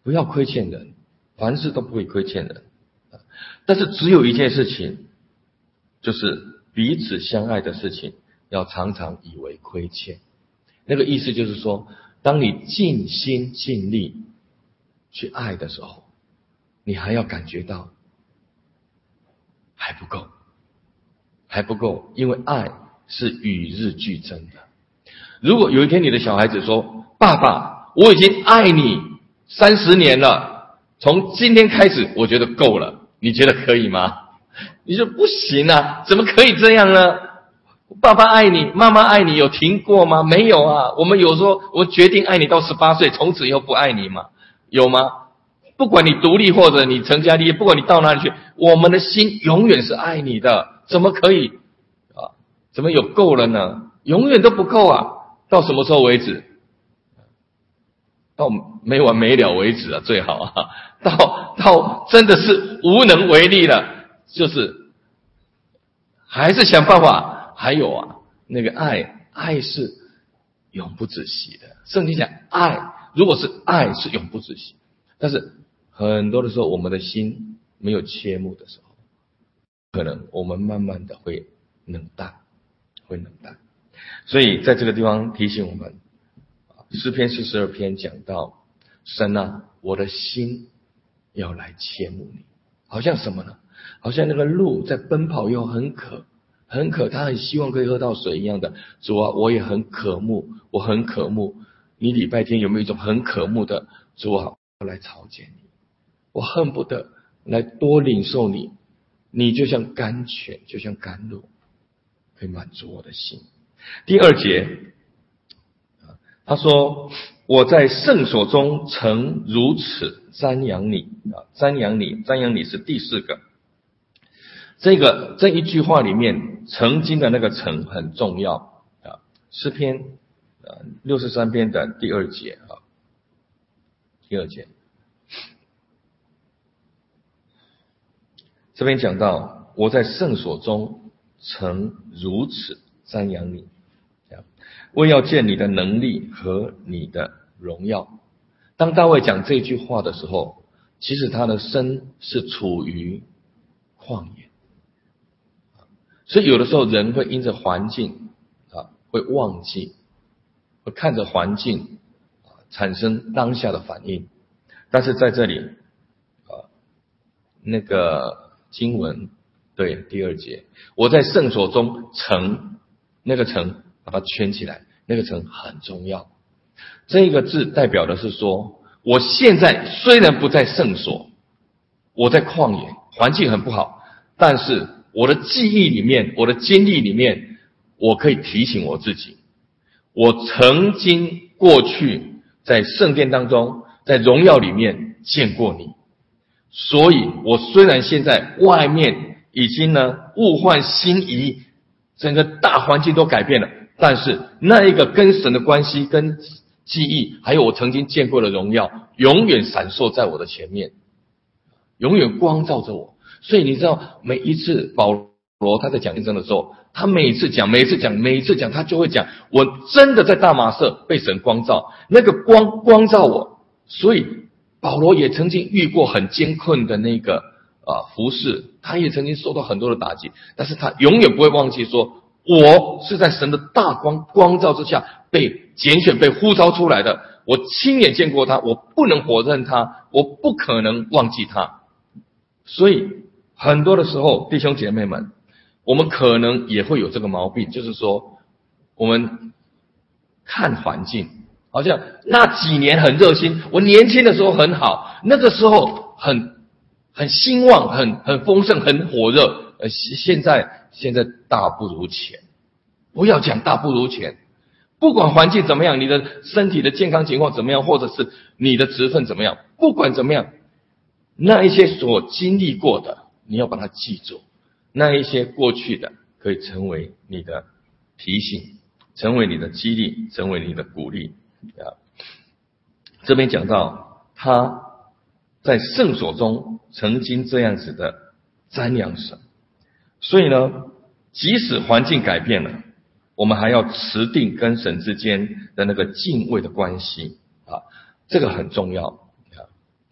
不要亏欠人，凡事都不会亏欠人。但是只有一件事情，就是彼此相爱的事情，要常常以为亏欠。那个意思就是说，当你尽心尽力去爱的时候，你还要感觉到还不够，还不够，因为爱是与日俱增的。如果有一天你的小孩子说，爸爸，我已经爱你三十年了，从今天开始我觉得够了，你觉得可以吗？你说不行啊，怎么可以这样呢？爸爸爱你，妈妈爱你，有停过吗？没有啊。我们有说我决定爱你到十八岁，从此以后不爱你吗？有吗？不管你独立或者你成家立业，不管你到哪里去，我们的心永远是爱你的。怎么可以啊？怎么有够了呢？永远都不够啊。到什么时候为止？到没完没了为止啊，最好啊。到到真的是无能为力了，就是还是想办法。还有啊，那个爱，爱是永不止息的。圣经讲爱，如果是爱是永不止息，但是很多的时候我们的心没有切慕的时候，可能我们慢慢的会冷淡，会冷淡。所以在这个地方提醒我们，诗篇四十二篇讲到，神啊，我的心要来切慕你。好像什么呢？好像那个鹿在奔跑又很渴，很渴，他很希望可以喝到水一样的。主啊，我也很渴慕，我很渴慕。你礼拜天有没有一种很渴慕的？主啊，我来朝见你，我恨不得来多领受你。你就像甘泉，就像甘露，可以满足我的心。第二节，他说，我在圣所中曾如此瞻仰你啊，瞻仰你，瞻仰你是第四个。这个这一句话里面，曾经的那个曾很重要啊。诗篇啊六十三篇的第二节啊，第二节，这边讲到，我在圣所中曾如此瞻仰你，为要见你的能力和你的荣耀。当大卫讲这句话的时候，其实他的身是处于旷野，所以有的时候人会因着环境啊，会忘记，会看着环境啊产生当下的反应。但是在这里啊，那个经文对第二节，我在圣所中曾，那个曾把它圈起来，那个曾很重要。这个字代表的是说，我现在虽然不在圣所，我在旷野，环境很不好，但是我的记忆里面，我的经历里面，我可以提醒我自己，我曾经过去在圣殿当中，在荣耀里面见过你。所以我虽然现在外面已经呢物换星移，整个大环境都改变了，但是那一个跟神的关系跟记忆，还有我曾经见过的荣耀，永远闪烁在我的前面，永远光照着我。所以你知道，每一次保罗他在讲见证的时候，他每一次讲每一次讲每一次讲他就会讲，我真的在大马色被神光照，那个光光照我。所以保罗也曾经遇过很艰困的那个啊服事，他也曾经受到很多的打击，但是他永远不会忘记说，我是在神的大光光照之下被拣选被呼召出来的，我亲眼见过他，我不能否认他，我不可能忘记他。所以很多的时候，弟兄姐妹们，我们可能也会有这个毛病，就是说我们看环境，好像那几年很热心，我年轻的时候很好，那个时候很很兴旺，很很丰盛，很火热，呃现在现在大不如前。不要讲大不如前，不管环境怎么样，你的身体的健康情况怎么样，或者是你的职分怎么样，不管怎么样，那一些所经历过的，你要把它记住，那一些过去的可以成为你的提醒，成为你的激励，成为你的鼓励啊。这边讲到他在圣所中曾经这样子的瞻仰神，所以呢，即使环境改变了，我们还要持定跟神之间的那个敬畏的关系啊，这个很重要啊。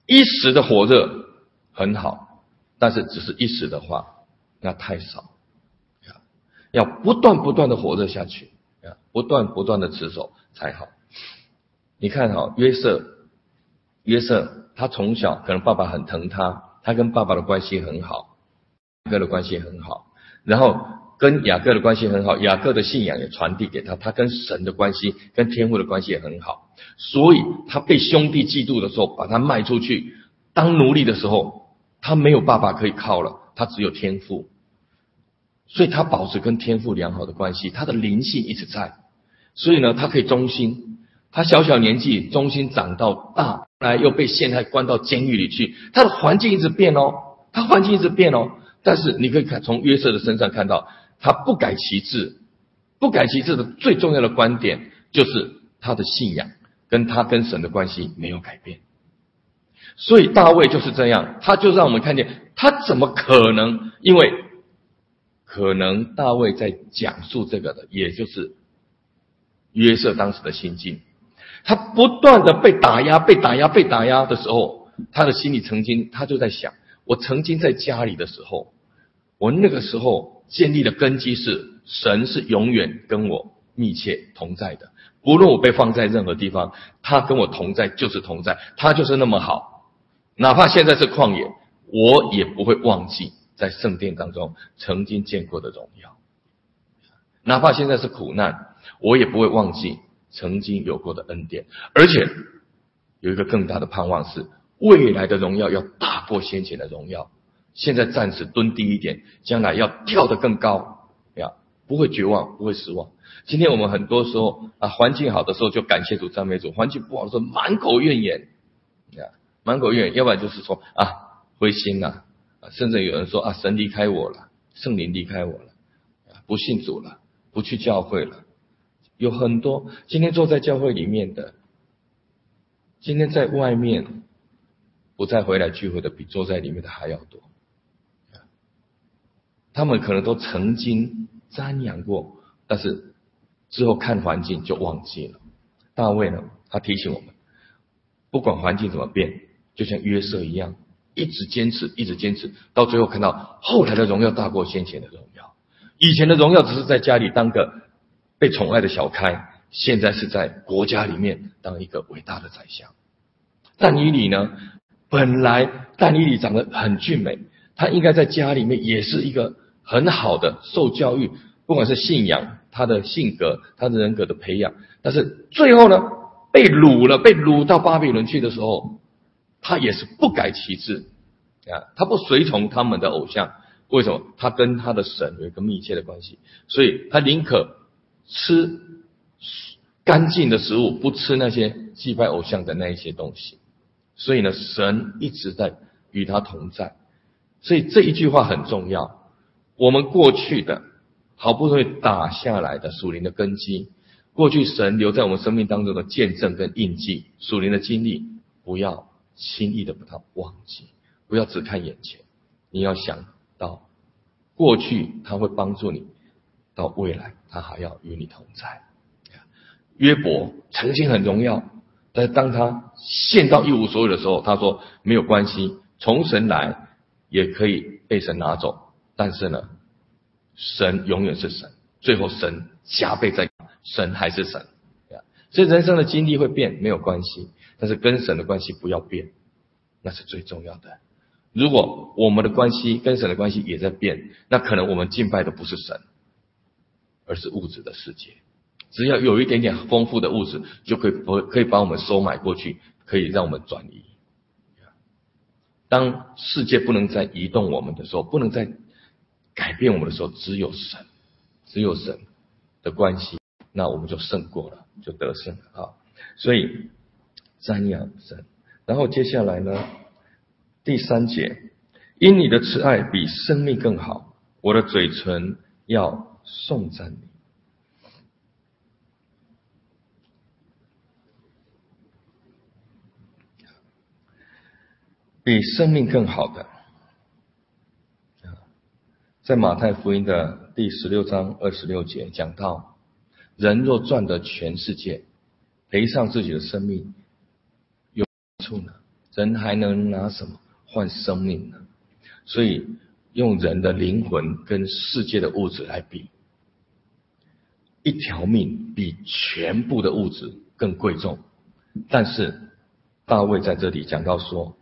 一时的火热很好，但是只是一时的话，那太少。要不断不断的火热下去，不断不断的持守才好。你看哈，约瑟，约瑟他从小可能爸爸很疼他，他跟爸爸的关系很好，雅各的关系很好，然后跟雅各的关系很好，雅各的信仰也传递给他，他跟神的关系跟天父的关系也很好，所以他被兄弟嫉妒的时候，把他卖出去当奴隶的时候，他没有爸爸可以靠了，他只有天父，所以他保持跟天父良好的关系，他的灵性一直在，所以呢，他可以忠心。他小小年纪忠心长到大，后来又被陷害关到监狱里去，他的环境一直变哦，他环境一直变哦。但是你可以看从约瑟的身上看到，他不改其志，不改其志的最重要的观点就是他的信仰跟他跟神的关系没有改变。所以大卫就是这样，他就让我们看见他怎么可能，因为可能大卫在讲述这个的，也就是约瑟当时的心境。他不断的被打压被打压被打压的时候，他的心里曾经他就在想，我曾经在家里的时候，我那个时候建立的根基是神是永远跟我密切同在的，不论我被放在任何地方，他跟我同在就是同在，他就是那么好，哪怕现在是旷野，我也不会忘记在圣殿当中曾经见过的荣耀，哪怕现在是苦难，我也不会忘记曾经有过的恩典，而且有一个更大的盼望是未来的荣耀要大过先前的荣耀，现在暂时蹲低一点，将来要跳得更高呀，不会绝望，不会失望。今天我们很多时候啊，环境好的时候就感谢主赞美主，环境不好的时候满口怨言呀，满口怨言，要不然就是说啊灰心啊，甚至有人说啊神离开我了，圣灵离开我了，不信主了，不去教会了。有很多今天坐在教会里面的，今天在外面不再回来聚会的，比坐在里面的还要多。他们可能都曾经瞻仰过，但是之后看环境就忘记了。大卫呢，他提醒我们，不管环境怎么变，就像约瑟一样，一直坚持一直坚持，到最后看到后来的荣耀大过先前的荣耀。以前的荣耀只是在家里当个被宠爱的小开，现在是在国家里面当一个伟大的宰相。但以理呢，本来但以理长得很俊美，他应该在家里面也是一个很好的受教育，不管是信仰他的性格他的人格的培养，但是最后呢被掳了，被掳到巴比伦去的时候，他也是不改其志啊，他不随从他们的偶像。为什么？他跟他的神有一个密切的关系，所以他宁可吃干净的食物，不吃那些祭拜偶像的那一些东西。所以呢，神一直在与他同在。所以这一句话很重要，我们过去的好不容易打下来的属灵的根基，过去神留在我们生命当中的见证跟印记，属灵的经历，不要轻易的把它忘记，不要只看眼前，你要想到过去他会帮助你，到未来他还要与你同在。约伯曾经很荣耀，但是当他陷到一无所有的时候，他说没有关系，从神来也可以被神拿走，但是呢神永远是神，最后神加倍在，神还是神。所以人生的经历会变没有关系，但是跟神的关系不要变，那是最重要的。如果我们的关系跟神的关系也在变，那可能我们敬拜的不是神，而是物质的世界。只要有一点点丰富的物质，就可以可以把我们收买过去，可以让我们转移。当世界不能再移动我们的时候，不能再改变我们的时候，只有神，只有神的关系，那我们就胜过了，就得胜了啊！所以瞻仰神。然后接下来呢，第三节，因你的慈爱比生命更好，我的嘴唇要颂赞你。比生命更好的，在马太福音的第十六章二十六节讲到，人若赚得全世界，赔上自己的生命，有处呢？ 人还能拿什么换生命呢？所以用人的灵魂跟世界的物质来比，一条命比全部的物质更贵重。但是大卫在这里讲到说，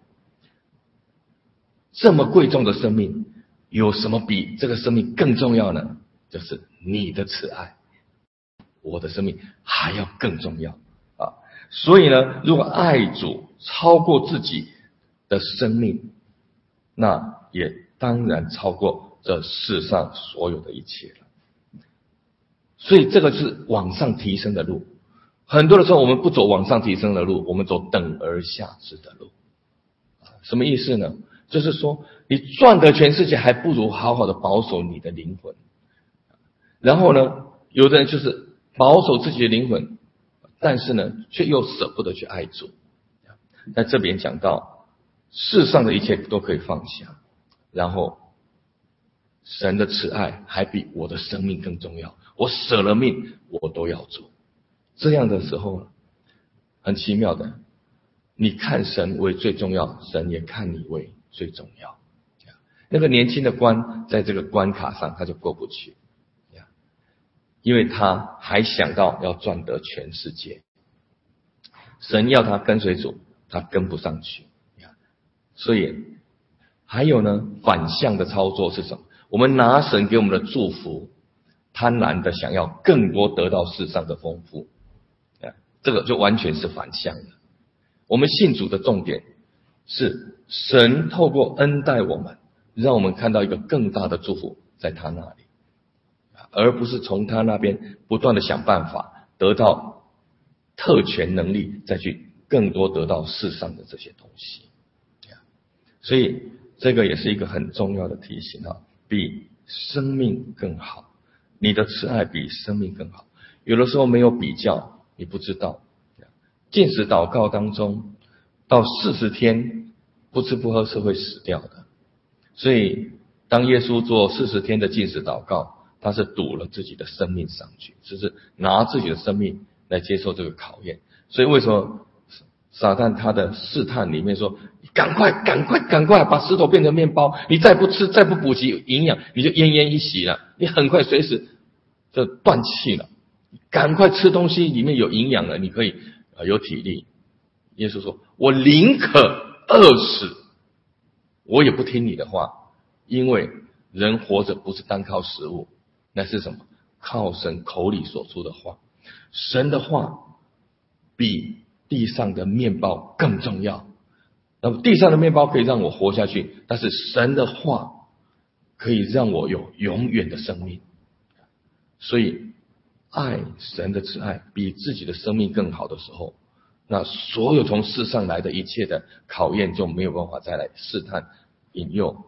这么贵重的生命，有什么比这个生命更重要呢？就是你的慈爱，我的生命还要更重要啊！所以呢，如果爱主超过自己的生命，那也当然超过这世上所有的一切了。所以这个是往上提升的路。很多的时候我们不走往上提升的路，我们走等而下之的路。什么意思呢？就是说你赚得全世界还不如好好的保守你的灵魂。然后呢，有的人就是保守自己的灵魂，但是呢却又舍不得去爱主。在这边讲到世上的一切都可以放下，然后神的慈爱还比我的生命更重要，我舍了命我都要做。这样的时候很奇妙的，你看神为最重要，神也看你为最重要。那个年轻的官在这个关卡上他就过不去，因为他还想到要赚得全世界，神要他跟随主他跟不上去。所以还有呢，反向的操作是什么？我们拿神给我们的祝福，贪婪的想要更多得到世上的丰富，这个就完全是反向的。我们信主的重点是神透过恩待我们，让我们看到一个更大的祝福在他那里，而不是从他那边不断的想办法得到特权能力，再去更多得到世上的这些东西。所以这个也是一个很重要的提醒啊，比生命更好，你的慈爱比生命更好。有的时候没有比较你不知道，禁食祷告当中到四十天不吃不喝是会死掉的。所以当耶稣做四十天的禁食祷告，他是赌了自己的生命上去，就是拿自己的生命来接受这个考验。所以为什么撒旦他的试探里面说，赶快赶快赶快把石头变成面包，你再不吃再不补给营养，你就奄奄一息了，你很快随时就断气了，赶快吃东西里面有营养了，你可以有体力。耶稣说，我宁可饿死，我也不听你的话，因为人活着不是单靠食物，那是什么？靠神口里所出的话。神的话比地上的面包更重要。那么地上的面包可以让我活下去，但是神的话可以让我有永远的生命。所以爱神的慈爱比自己的生命更好的时候，那所有从世上来的一切的考验就没有办法再来试探引诱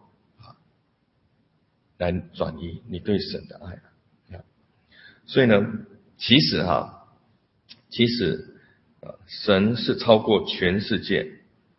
来转移你对神的爱了。所以呢，其实哈，其实神是超过全世界，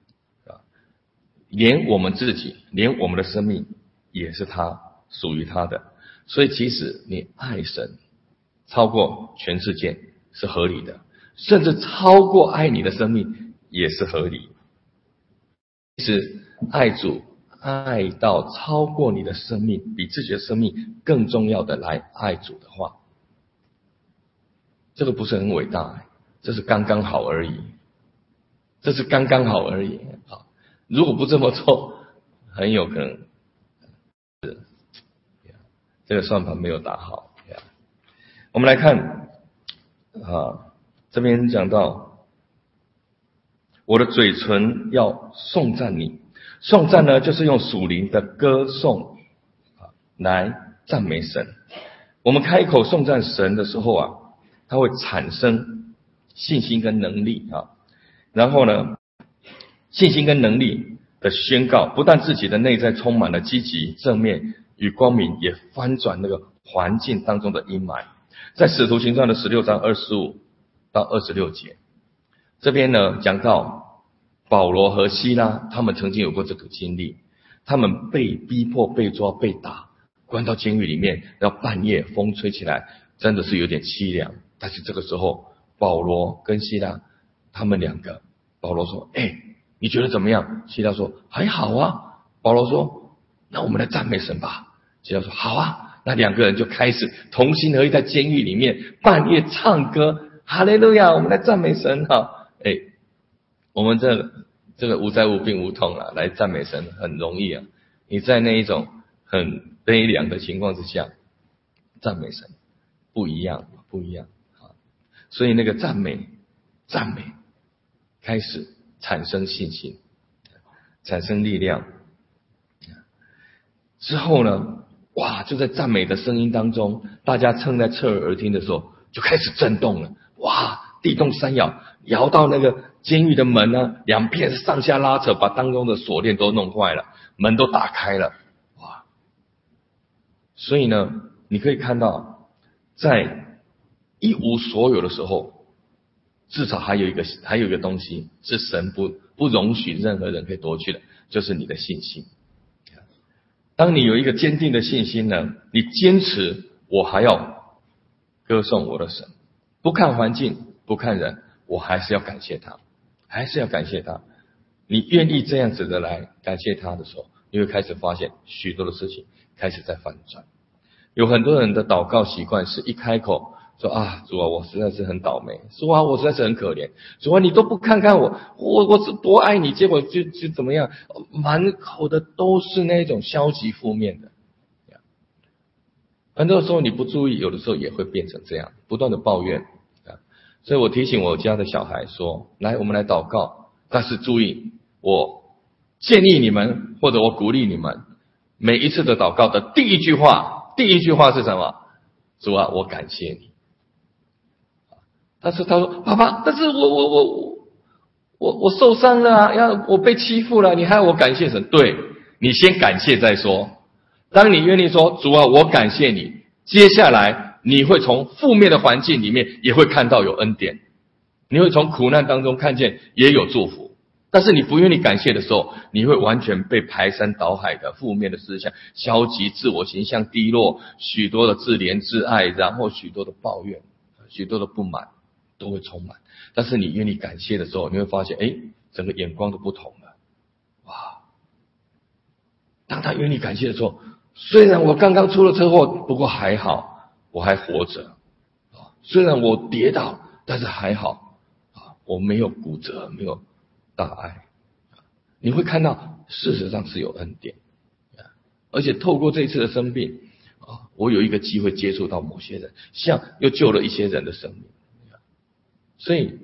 连我们自己，连我们的生命也是他属于他的。所以其实你爱神超过全世界是合理的，甚至超过爱你的生命也是合理。其实爱主爱到超过你的生命，比自己的生命更重要的来爱主的话，这个不是很伟大，这是刚刚好而已，这是刚刚好而已。如果不这么做，很有可能是这个算盘没有打好。我们来看啊，这边讲到我的嘴唇要颂赞你。颂赞呢，就是用属灵的歌颂来赞美神。我们开口颂赞神的时候啊，它会产生信心跟能力啊。然后呢，信心跟能力的宣告，不但自己的内在充满了积极正面与光明，也翻转那个环境当中的阴霾。在使徒行传的十六章二十五到二十六节，这边呢讲到保罗和希拉他们曾经有过这个经历，他们被逼迫被抓被打，关到监狱里面，要半夜风吹起来，真的是有点凄凉。但是这个时候保罗跟希拉他们两个，保罗说，哎， 你觉得怎么样？希拉说还好啊。保罗说那我们来赞美神吧。希拉说好啊。那两个人就开始同心合意，在监狱里面半夜唱歌，哈利路亚，我们来赞美神哈。哎，我们这个这个无灾无病无痛啊，来赞美神很容易啊。你在那一种很悲凉的情况之下，赞美神不一样，不一样啊。所以那个赞美，赞美开始产生信心，产生力量。之后呢，哇，就在赞美的声音当中，大家正在侧耳而听的时候，就开始震动了。哇，地动山摇，摇到那个监狱的门呢，两片上下拉扯，把当中的锁链都弄坏了，门都打开了。哇！所以呢，你可以看到，在一无所有的时候，至少还有一个还有一个东西是神不不容许任何人可以夺去的，就是你的信心。当你有一个坚定的信心呢，你坚持我还要歌颂我的神，不看环境，不看人，我还是要感谢他，还是要感谢他。你愿意这样子的来感谢他的时候，你会开始发现许多的事情开始在反转。有很多人的祷告习惯是一开口说啊，主啊，我实在是很倒霉，主啊，我实在是很可怜，主啊，你都不看看我，我我是多爱你，结果就就怎么样，满口的都是那种消极负面的。很多时候你不注意，有的时候也会变成这样，不断的抱怨啊。所以我提醒我家的小孩说，来，我们来祷告，但是注意，我建议你们或者我鼓励你们，每一次的祷告的第一句话，第一句话是什么？主啊，我感谢你。但是他说，爸爸，但是我我我我我受伤了啊，要我被欺负了，你还要我感谢神？对，你先感谢再说。当你愿意说，主啊，我感谢你，接下来你会从负面的环境里面也会看到有恩典，你会从苦难当中看见也有祝福。但是你不愿意感谢的时候，你会完全被排山倒海的负面的思想、消极自我形象低落，许多的自怜自爱，然后许多的抱怨，许多的不满都会充满。但是你愿意感谢的时候，你会发现，哎，整个眼光都不同了。哇！当他愿意感谢的时候，虽然我刚刚出了车祸，不过还好，我还活着。虽然我跌倒，但是还好，我没有骨折，没有大碍。你会看到，事实上是有恩典，而且透过这一次的生病，我有一个机会接触到某些人，像又救了一些人的生命。所以，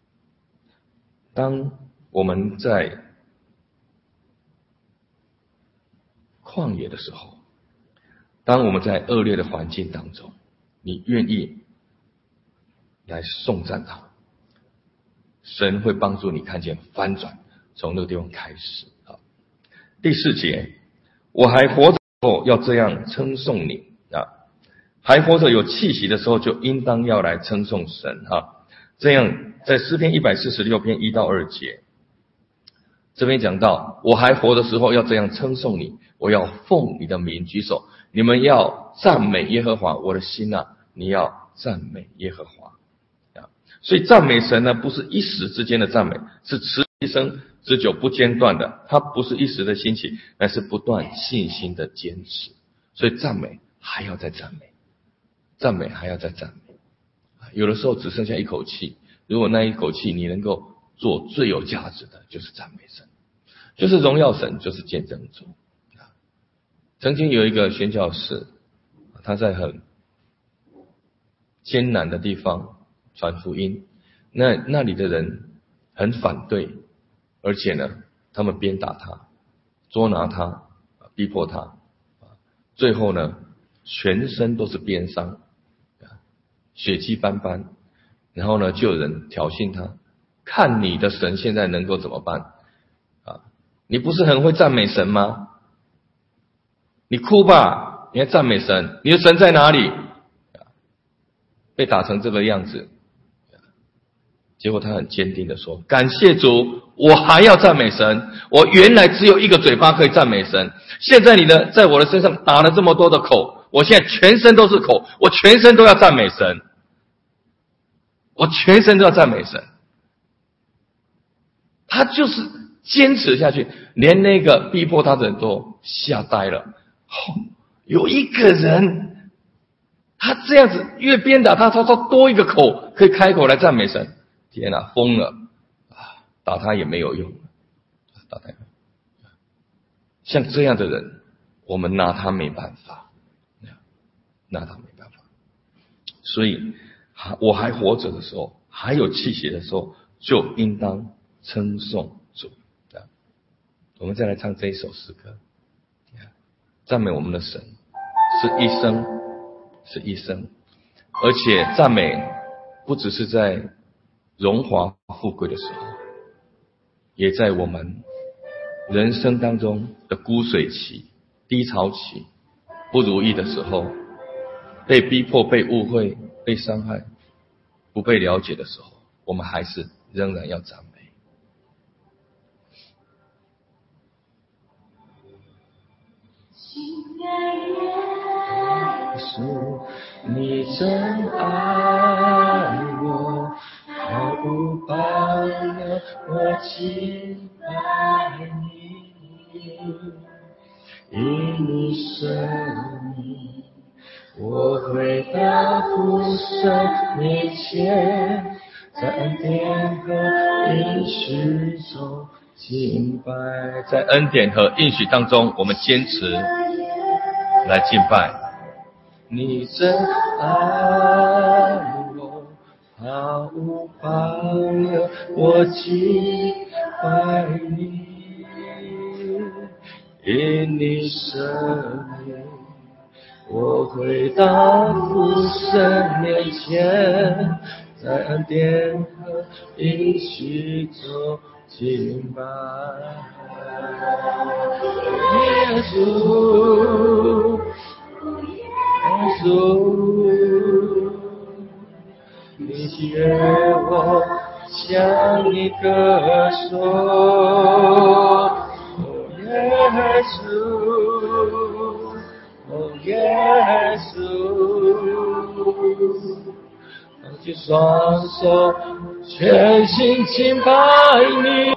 当我们在旷野的时候，当我们在恶劣的环境当中，你愿意来颂赞他，神会帮助你看见翻转，从那个地方开始。好，第四节，我还活着的时候要这样称颂你啊，还活着有气息的时候就应当要来称颂神哈。这样在诗篇一百四十六篇一到二节，这边讲到，我还活的时候要这样称颂你，我要奉你的名举手，你们要赞美耶和华，我的心啊，你要赞美耶和华啊。所以赞美神呢，不是一时之间的赞美，是持一生之久不间断的，它不是一时的兴起，乃是不断信心的坚持。所以赞美还要再赞美，赞美还要再赞美。有的时候只剩下一口气，如果那一口气你能够做最有价值的，就是赞美神，就是荣耀神，就是见证主。曾经有一个宣教士，他在很艰难的地方传福音，那那里的人很反对，而且呢，他们鞭打他，捉拿他，逼迫他，最后呢，全身都是鞭伤，血迹斑斑。然后呢，就有人挑衅他，看你的神现在能够怎么办啊？你不是很会赞美神吗？你哭吧，你还赞美神，你的神在哪里？被打成这个样子，结果他很坚定的说，感谢主，我还要赞美神，我原来只有一个嘴巴可以赞美神，现在你呢，在我的身上打了这么多的口，我现在全身都是口，我全身都要赞美神，我全身都要赞美神。他就是坚持下去，连那个逼迫他的人都吓呆了。哦，有一个人，他这样子越鞭打他，他他多一个口可以开口来赞美神。天哪，疯了啊！打他也没有用，打他。像这样的人，我们拿他没办法，拿他没办法。所以，我还活着的时候，还有气息的时候，就应当称颂主。我们再来唱这一首诗歌，赞美我们的神，是一生，是一生，而且赞美不只是在荣华富贵的时候，也在我们人生当中的枯水期、低潮期、不如意的时候，被逼迫、被误会、被伤害、不被了解的时候，我们还是仍然要赞美。耶稣，你真爱我，毫无保留，我敬拜你，因你生命，我回到父神面前，在恩典和应许中敬拜。在恩典和应许当中，我们坚持来敬拜。你真爱我，毫无保留，我敬拜你，因你生命，我回到父神面前，在恩典和应许中敬拜。耶稣，耶稣，你接我向你歌颂。哦，耶稣，哦，耶稣，放起双手，全心敬拜你。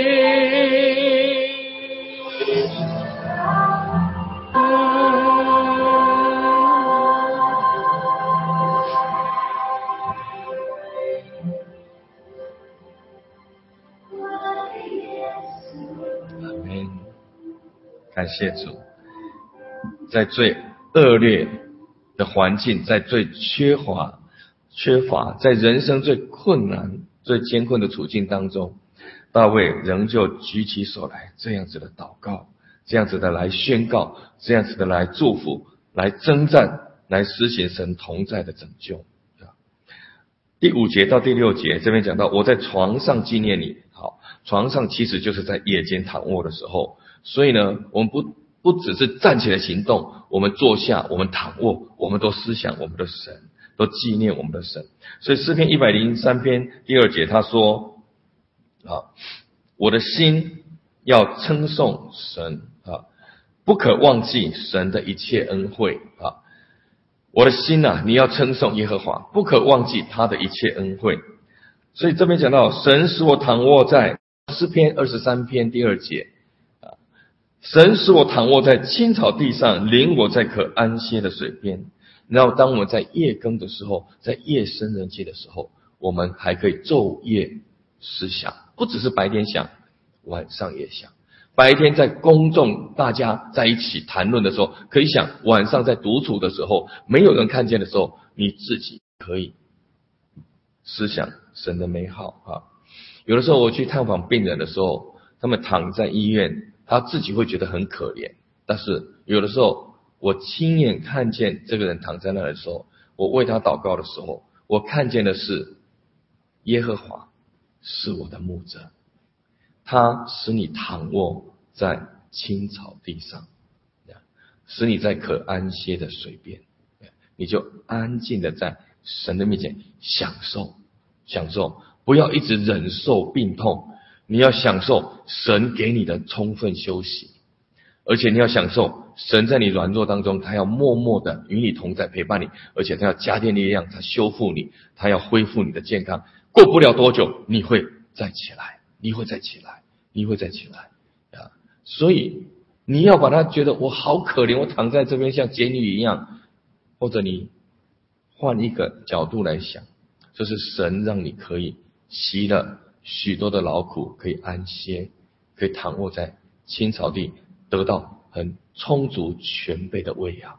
感谢主，在最恶劣的环境，在最缺乏、缺乏，在人生最困难、最艰困的处境当中，大卫仍旧举起手来，这样子的祷告，这样子的来宣告，这样子的来祝福，来征战，来施行神同在的拯救。第五节到第六节这边讲到，我在床上纪念你。好，床上其实就是在夜间躺卧的时候。所以呢，我们不不只是站起来行动，我们坐下，我们躺卧，我们都思想我们的神，都纪念我们的神。所以诗篇一百零三篇第二节他说啊，我的心要称颂神啊，不可忘记神的一切恩惠啊。我的心啊，你要称颂耶和华，不可忘记他的一切恩惠。所以这边讲到，神使我躺卧在诗篇二十三篇第二节。神使我躺卧在青草地上，领我在可安歇的水边。然后当我们在夜更的时候，在夜深人静的时候，我们还可以昼夜思想，不只是白天想，晚上也想。白天在公众大家在一起谈论的时候可以想，晚上在独处的时候，没有人看见的时候，你自己可以思想神的美好啊。有的时候我去探访病人的时候，他们躺在医院，他自己会觉得很可怜，但是有的时候我亲眼看见这个人躺在那的时候，我为他祷告的时候，我看见的是耶和华是我的牧者，他使你躺卧在青草地上，使你在可安歇的水边，你就安静的在神的面前享受享受，不要一直忍受病痛，你要享受神给你的充分休息，而且你要享受神在你软弱当中，他要默默的与你同在陪伴你，而且他要加添力量，他修复你，他要恢复你的健康。过不了多久你会再起来，你会再起来， 你会再起来啊。所以你要把它觉得我好可怜，我躺在这边像监狱一样，或者你换一个角度来想，就是神让你可以息了许多的劳苦，可以安歇，可以躺卧在青草地，得到很充足全备的喂养。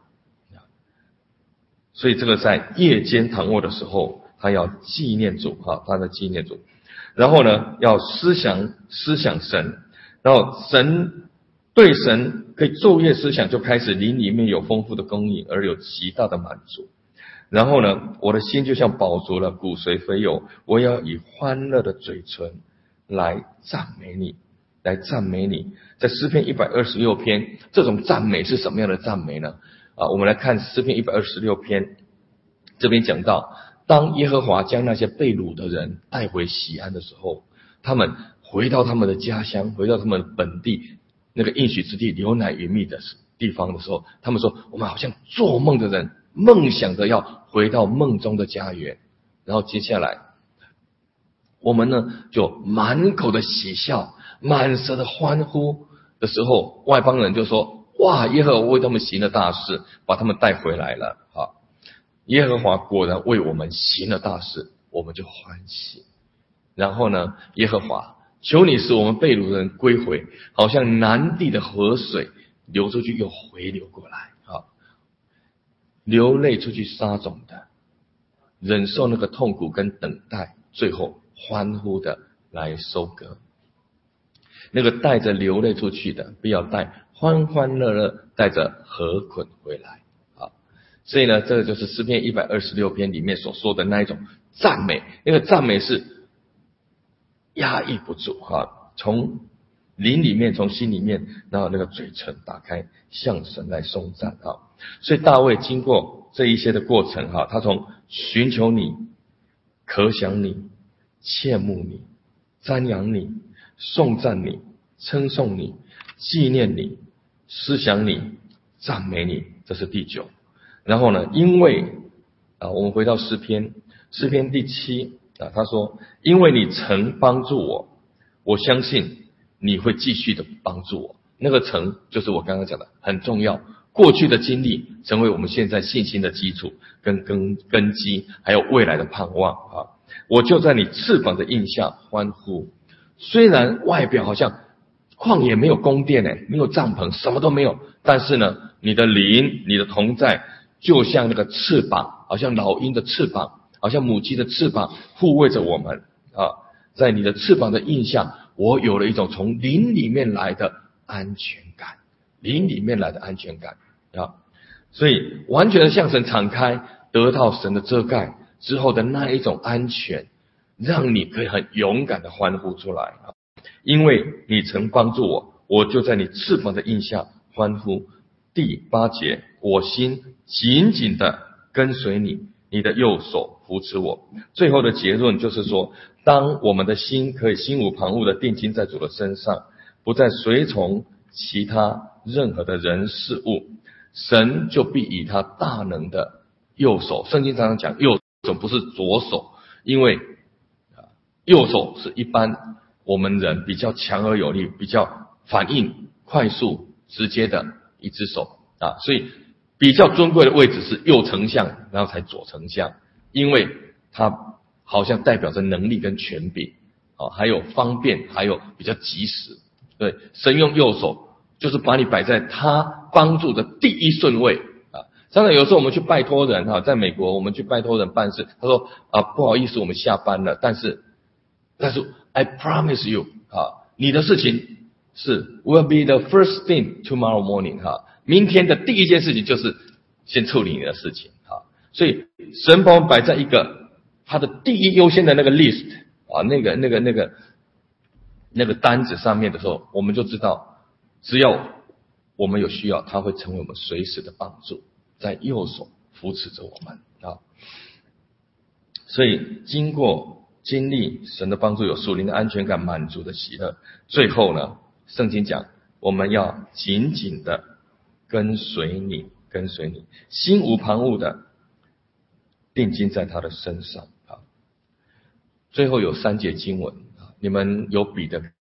所以这个在夜间躺卧的时候，他要纪念主哈，他的纪念主，然后呢，要思想思想神，然后神对神可以昼夜思想，就开始灵里面有丰富的供应，而有极大的满足。然后呢，我的心就像饱足了，骨髓肥油，我要以欢乐的嘴唇来赞美你，来赞美你。在诗篇一百二十六篇，这种赞美是什么样的赞美呢？啊，我们来看诗篇一百二十六篇，这边讲到，当耶和华将那些被掳的人带回锡安的时候，他们回到他们的家乡，回到他们本地那个应许之地流奶与蜜的地方的时候，他们说，我们好像做梦的人，梦想着要回到梦中的家园。然后接下来我们呢就满口的喜笑，满舌的欢呼的时候，外邦人就说，哇，耶和华为他们行了大事，把他们带回来了啊！耶和华果然为我们行了大事，我们就欢喜。然后呢，耶和华，求你使我们被掳的人归回，好像南地的河水流出去又回流过来啊！流泪出去撒种的，忍受那个痛苦跟等待，最后欢呼的来收割。那个带着流泪出去的，不要带欢欢乐乐带着禾捆回来啊！所以呢，这个就是诗篇一百二十六篇里面所说的那一种赞美。那个赞美是压抑不住哈，从灵里面，从心里面，然后那个嘴唇打开，向神来颂赞啊！所以大卫经过这一些的过程哈，他从寻求你、渴想你、切慕你、瞻仰你、颂赞你、称颂你、纪念你、思想你、赞美你，这是第九。然后呢，因为啊，我们回到诗篇，诗篇第七啊，他说，因为你曾帮助我，我相信你会继续的帮助我。那个曾就是我刚刚讲的很重要，过去的经历成为我们现在信心的基础跟根根基，还有未来的盼望啊！我就在你翅膀的印下欢呼。虽然外表好像旷野没有宫殿诶，没有帐篷，什么都没有，但是呢，你的灵，你的同在，就像那个翅膀，好像老鹰的翅膀，好像母鸡的翅膀，护卫着我们啊！在你的翅膀的印下，我有了一种从灵里面来的安全感，灵里面来的安全感啊！所以完全的向神敞开，得到神的遮盖之后的那一种安全，让你可以很勇敢的欢呼出来啊！因为你曾帮助我，我就在你翅膀的印下欢呼。第八节，我心紧紧的跟随你，你的右手扶持我。最后的结论就是说，当我们的心可以心无旁骛的定睛在主的身上，不再随从其他任何的人事物，神就必以他大能的右手，圣经常常讲右手不是左手，因为右手是一般我们人比较强而有力，比较反应快速直接的一只手啊，所以比较尊贵的位置是右丞相，然后才左丞相，因为它好像代表着能力跟权柄啊，还有方便，还有比较及时。对，神用右手就是把你摆在他帮助的第一顺位啊。常常有时候我们去拜托人哈，在美国我们去拜托人办事，他说啊不好意思，我们下班了，但是但是 I promise you 啊，你的事情是 will be the first thing tomorrow morning 哈，明天的第一件事情就是先处理你的事情哈。所以神把我们摆在一个他的第一优先的那个 list 啊，那个那个那个那个单子上面的时候，我们就知道，只要我们有需要，他会成为我们随时的帮助，在右手扶持着我们啊。所以经过经历神的帮助，有属灵的安全感、满足的喜乐，最后呢，圣经讲我们要紧紧的跟随你，跟随你，心无旁骛的定睛在他的身上啊。最后有三节经文啊，你们有笔的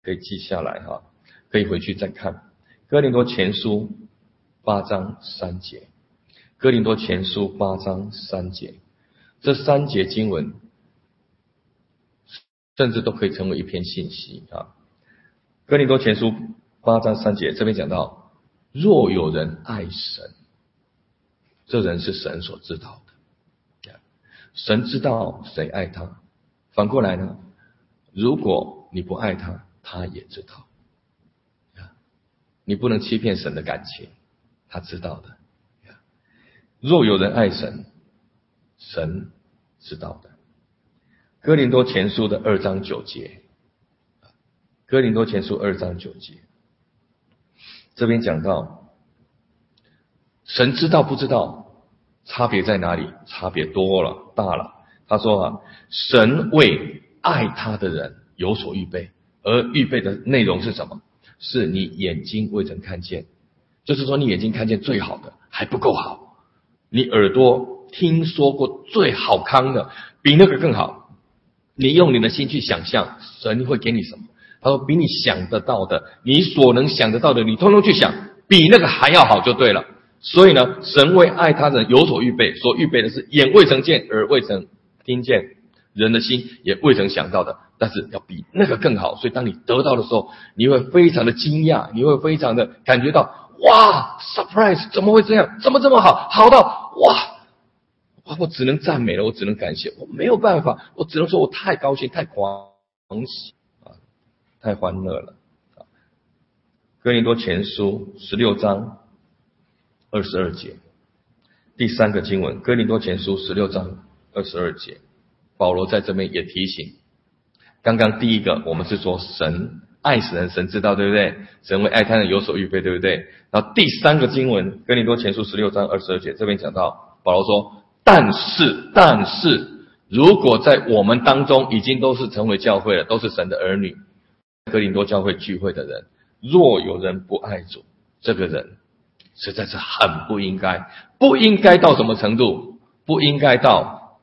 可以记下来哈，可以回去再看。哥林多前书八章三节，哥林多前书八章三节，这三节经文甚至都可以成为一篇信息啊。哥林多前书八章三节，这边讲到，若有人爱神，这人是神所知道的，神知道谁爱他。反过来呢，如果你不爱他，他也知道。你不能欺骗神的感情，他知道的。若有人爱神，神知道的。哥林多前书的二章九节，哥林多前书二章九节，这边讲到，神知道不知道，差别在哪里？差别多了，大了。他说啊，神为爱他的人有所预备，而预备的内容是什么？是你眼睛未曾看见，就是说你眼睛看见最好的还不够好，你耳朵听说过最好康的比那个更好，你用你的心去想象神会给你什么。他说比你想得到的，你所能想得到的，你通通去想，比那个还要好就对了。所以呢，神为爱他人有所预备，所预备的是眼未曾见，耳未曾听见，人的心也未曾想到的，但是要比那个更好。所以当你得到的时候，你会非常的惊讶，你会非常的感觉到，哇 surprise， 怎么会这样，怎么这么好，好到哇哇我只能赞美了，我只能感谢，我没有办法，我只能说我太高兴，太狂喜啊，太欢乐了。哥林多前书十六章二十二节，第三个经文，哥林多前书十六章二十二节，保罗在这边也提醒，刚刚第一个我们是说神爱死人，神知道，对不对？神为爱他人有所预备，对不对？然后第三个经文，哥林多前书十六章二十二节，这边讲到，保罗说，但是但是如果在我们当中已经都是成为教会了，都是神的儿女，哥林多教会聚会的人，若有人不爱主，这个人实在是很不应该。不应该到什么程度？不应该到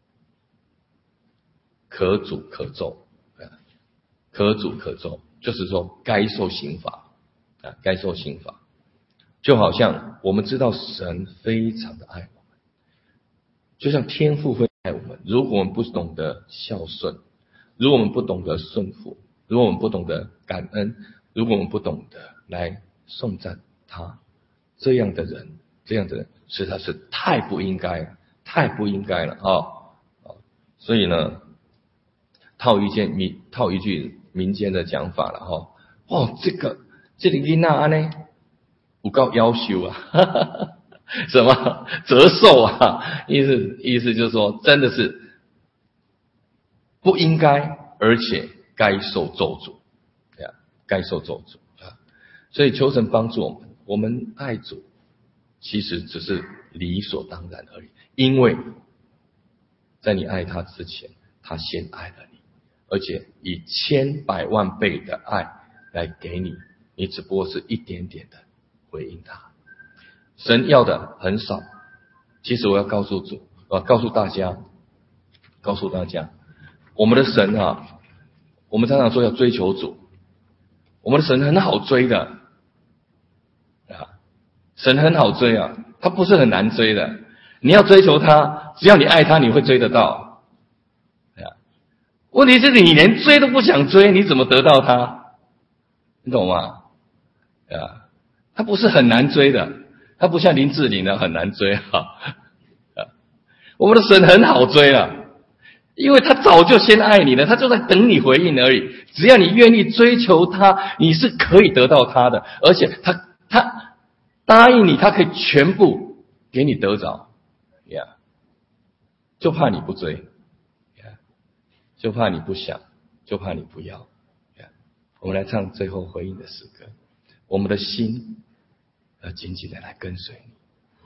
可诅可咒，可诅可咒，就是说该受刑罚啊，该受刑罚。就好像我们知道神非常的爱我们，就像天父会爱我们，如果我们不懂得孝顺，如果我们不懂得顺服，如果我们不懂得感恩，如果我们不懂得来颂赞他，这样的人，这样的人实在是太不应该，太不应该了啊！所以呢，套一件民套一句民间的讲法了哈，哦，这个这个囡仔呢，有够夭寿啊，哈哈哈，什么折寿啊？意思意思就是说，真的是不应该，而且该受咒诅，对啊，该受咒诅啊！所以求神帮助我们，我们爱主，其实只是理所当然而已，因为在你爱他之前，他先爱了你，而且以千百万倍的爱来给你，你只不过是一点点的回应他。神要的很少，其实我要告诉主，我要告诉大家，告诉大家，我们的神啊，我们常常说要追求主，我们的神很好追的啊，神很好追啊，他不是很难追的。你要追求他，只要你爱他，你会追得到。啊，问题是你连追都不想追，你怎么得到他？你懂吗？啊，他不是很难追的，他不像林志玲的很难追啊。啊，我们的神很好追啊，因为他早就先爱你了，他就在等你回应而已。只要你愿意追求他，你是可以得到他的，而且他他答应你，他可以全部给你得着。呀、yeah. 就怕你不追，呀、yeah. 就怕你不想，就怕你不要。Yeah. 我们来唱最后回应的诗歌，我们的心要紧紧的来跟随你。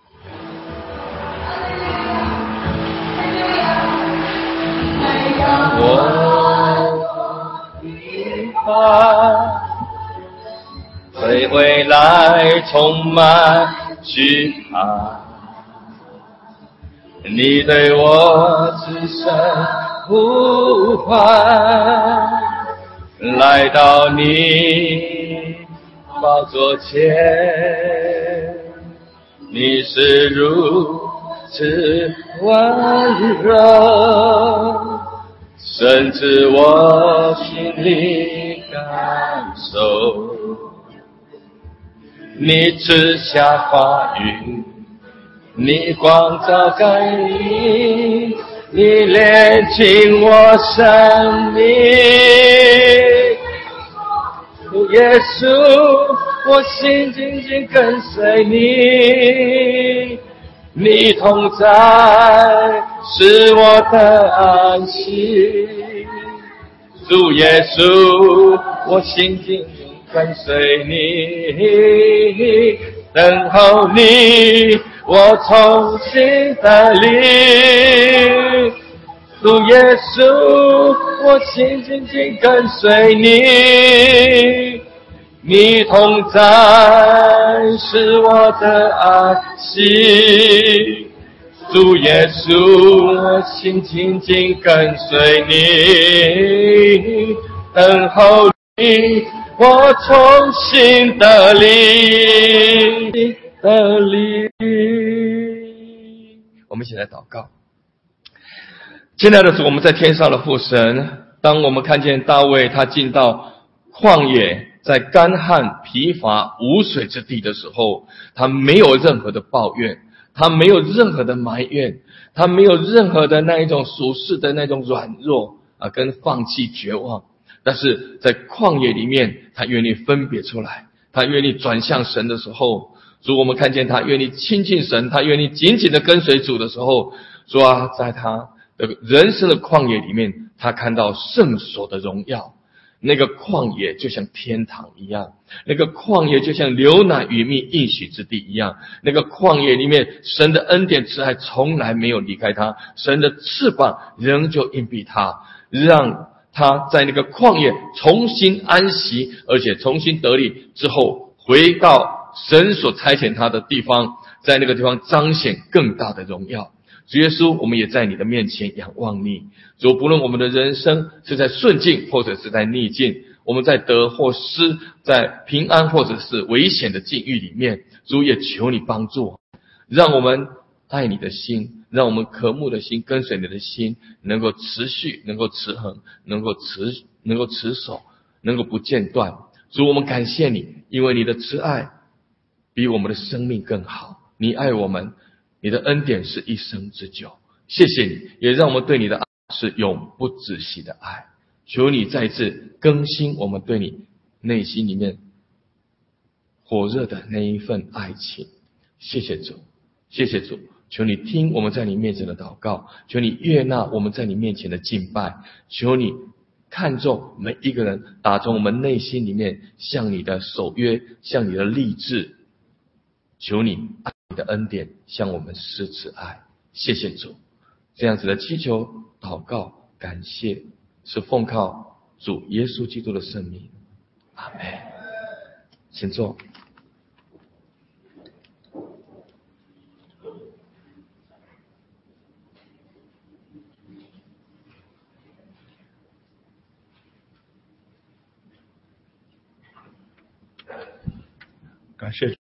我的爱对未来充满期盼，你对我只身呼唤， 来到你宝座前，你是如此温柔，甚至我心里感受，你赐下话语，你光照感应，你炼净我生命。耶稣，我心紧紧跟随你，你同在是我的安息。主耶稣，我心紧紧跟随你，等候你，我重新得力。主耶稣，我心紧紧跟随你，你同在是我的安息。主耶稣，我心紧紧跟随你，等候你，我重新得力得力。我们一起来祷告。亲爱的主，我们在天上的父神，当我们看见大卫他进到旷野，在干旱疲乏无水之地的时候，他没有任何的抱怨，他没有任何的埋怨，他没有任何的那一种属世的那种软弱啊，跟放弃绝望。但是在旷野里面，他愿意分别出来，他愿意转向神的时候，主，我们看见他愿意亲近神，他愿意紧紧的跟随主的时候，主啊，在他的人生的旷野里面，他看到圣所的荣耀。那个旷野就像天堂一样，那个旷野就像流奶与蜜应许之地一样，那个旷野里面神的恩典慈爱从来没有离开他，神的翅膀仍旧荫庇他，让他在那个旷野重新安息，而且重新得力之后，回到神所差遣他的地方，在那个地方彰显更大的荣耀。主耶稣，我们也在你的面前仰望你。主，不论我们的人生是在顺境或者是在逆境，我们在得或失，在平安或者是危险的境遇里面，主也求你帮助，让我们爱你的心，让我们渴慕的心，跟随你的心能够持续，能够持恒，能够持能够持守，能够不间断。主，我们感谢你，因为你的慈爱比我们的生命更好，你爱我们，你的恩典是一生之久。谢谢你，也让我们对你的爱是永不止息的爱。求你再次更新我们对你内心里面火热的那一份爱情。谢谢主，谢谢主，求你听我们在你面前的祷告，求你悦纳我们在你面前的敬拜，求你看重每一个人，打从我们内心里面向你的守约，向你的立志。求你爱你的恩典向我们施慈爱。谢谢主，这样子的祈求祷告感谢是奉靠主耶稣基督的圣名，阿们。请坐。感谢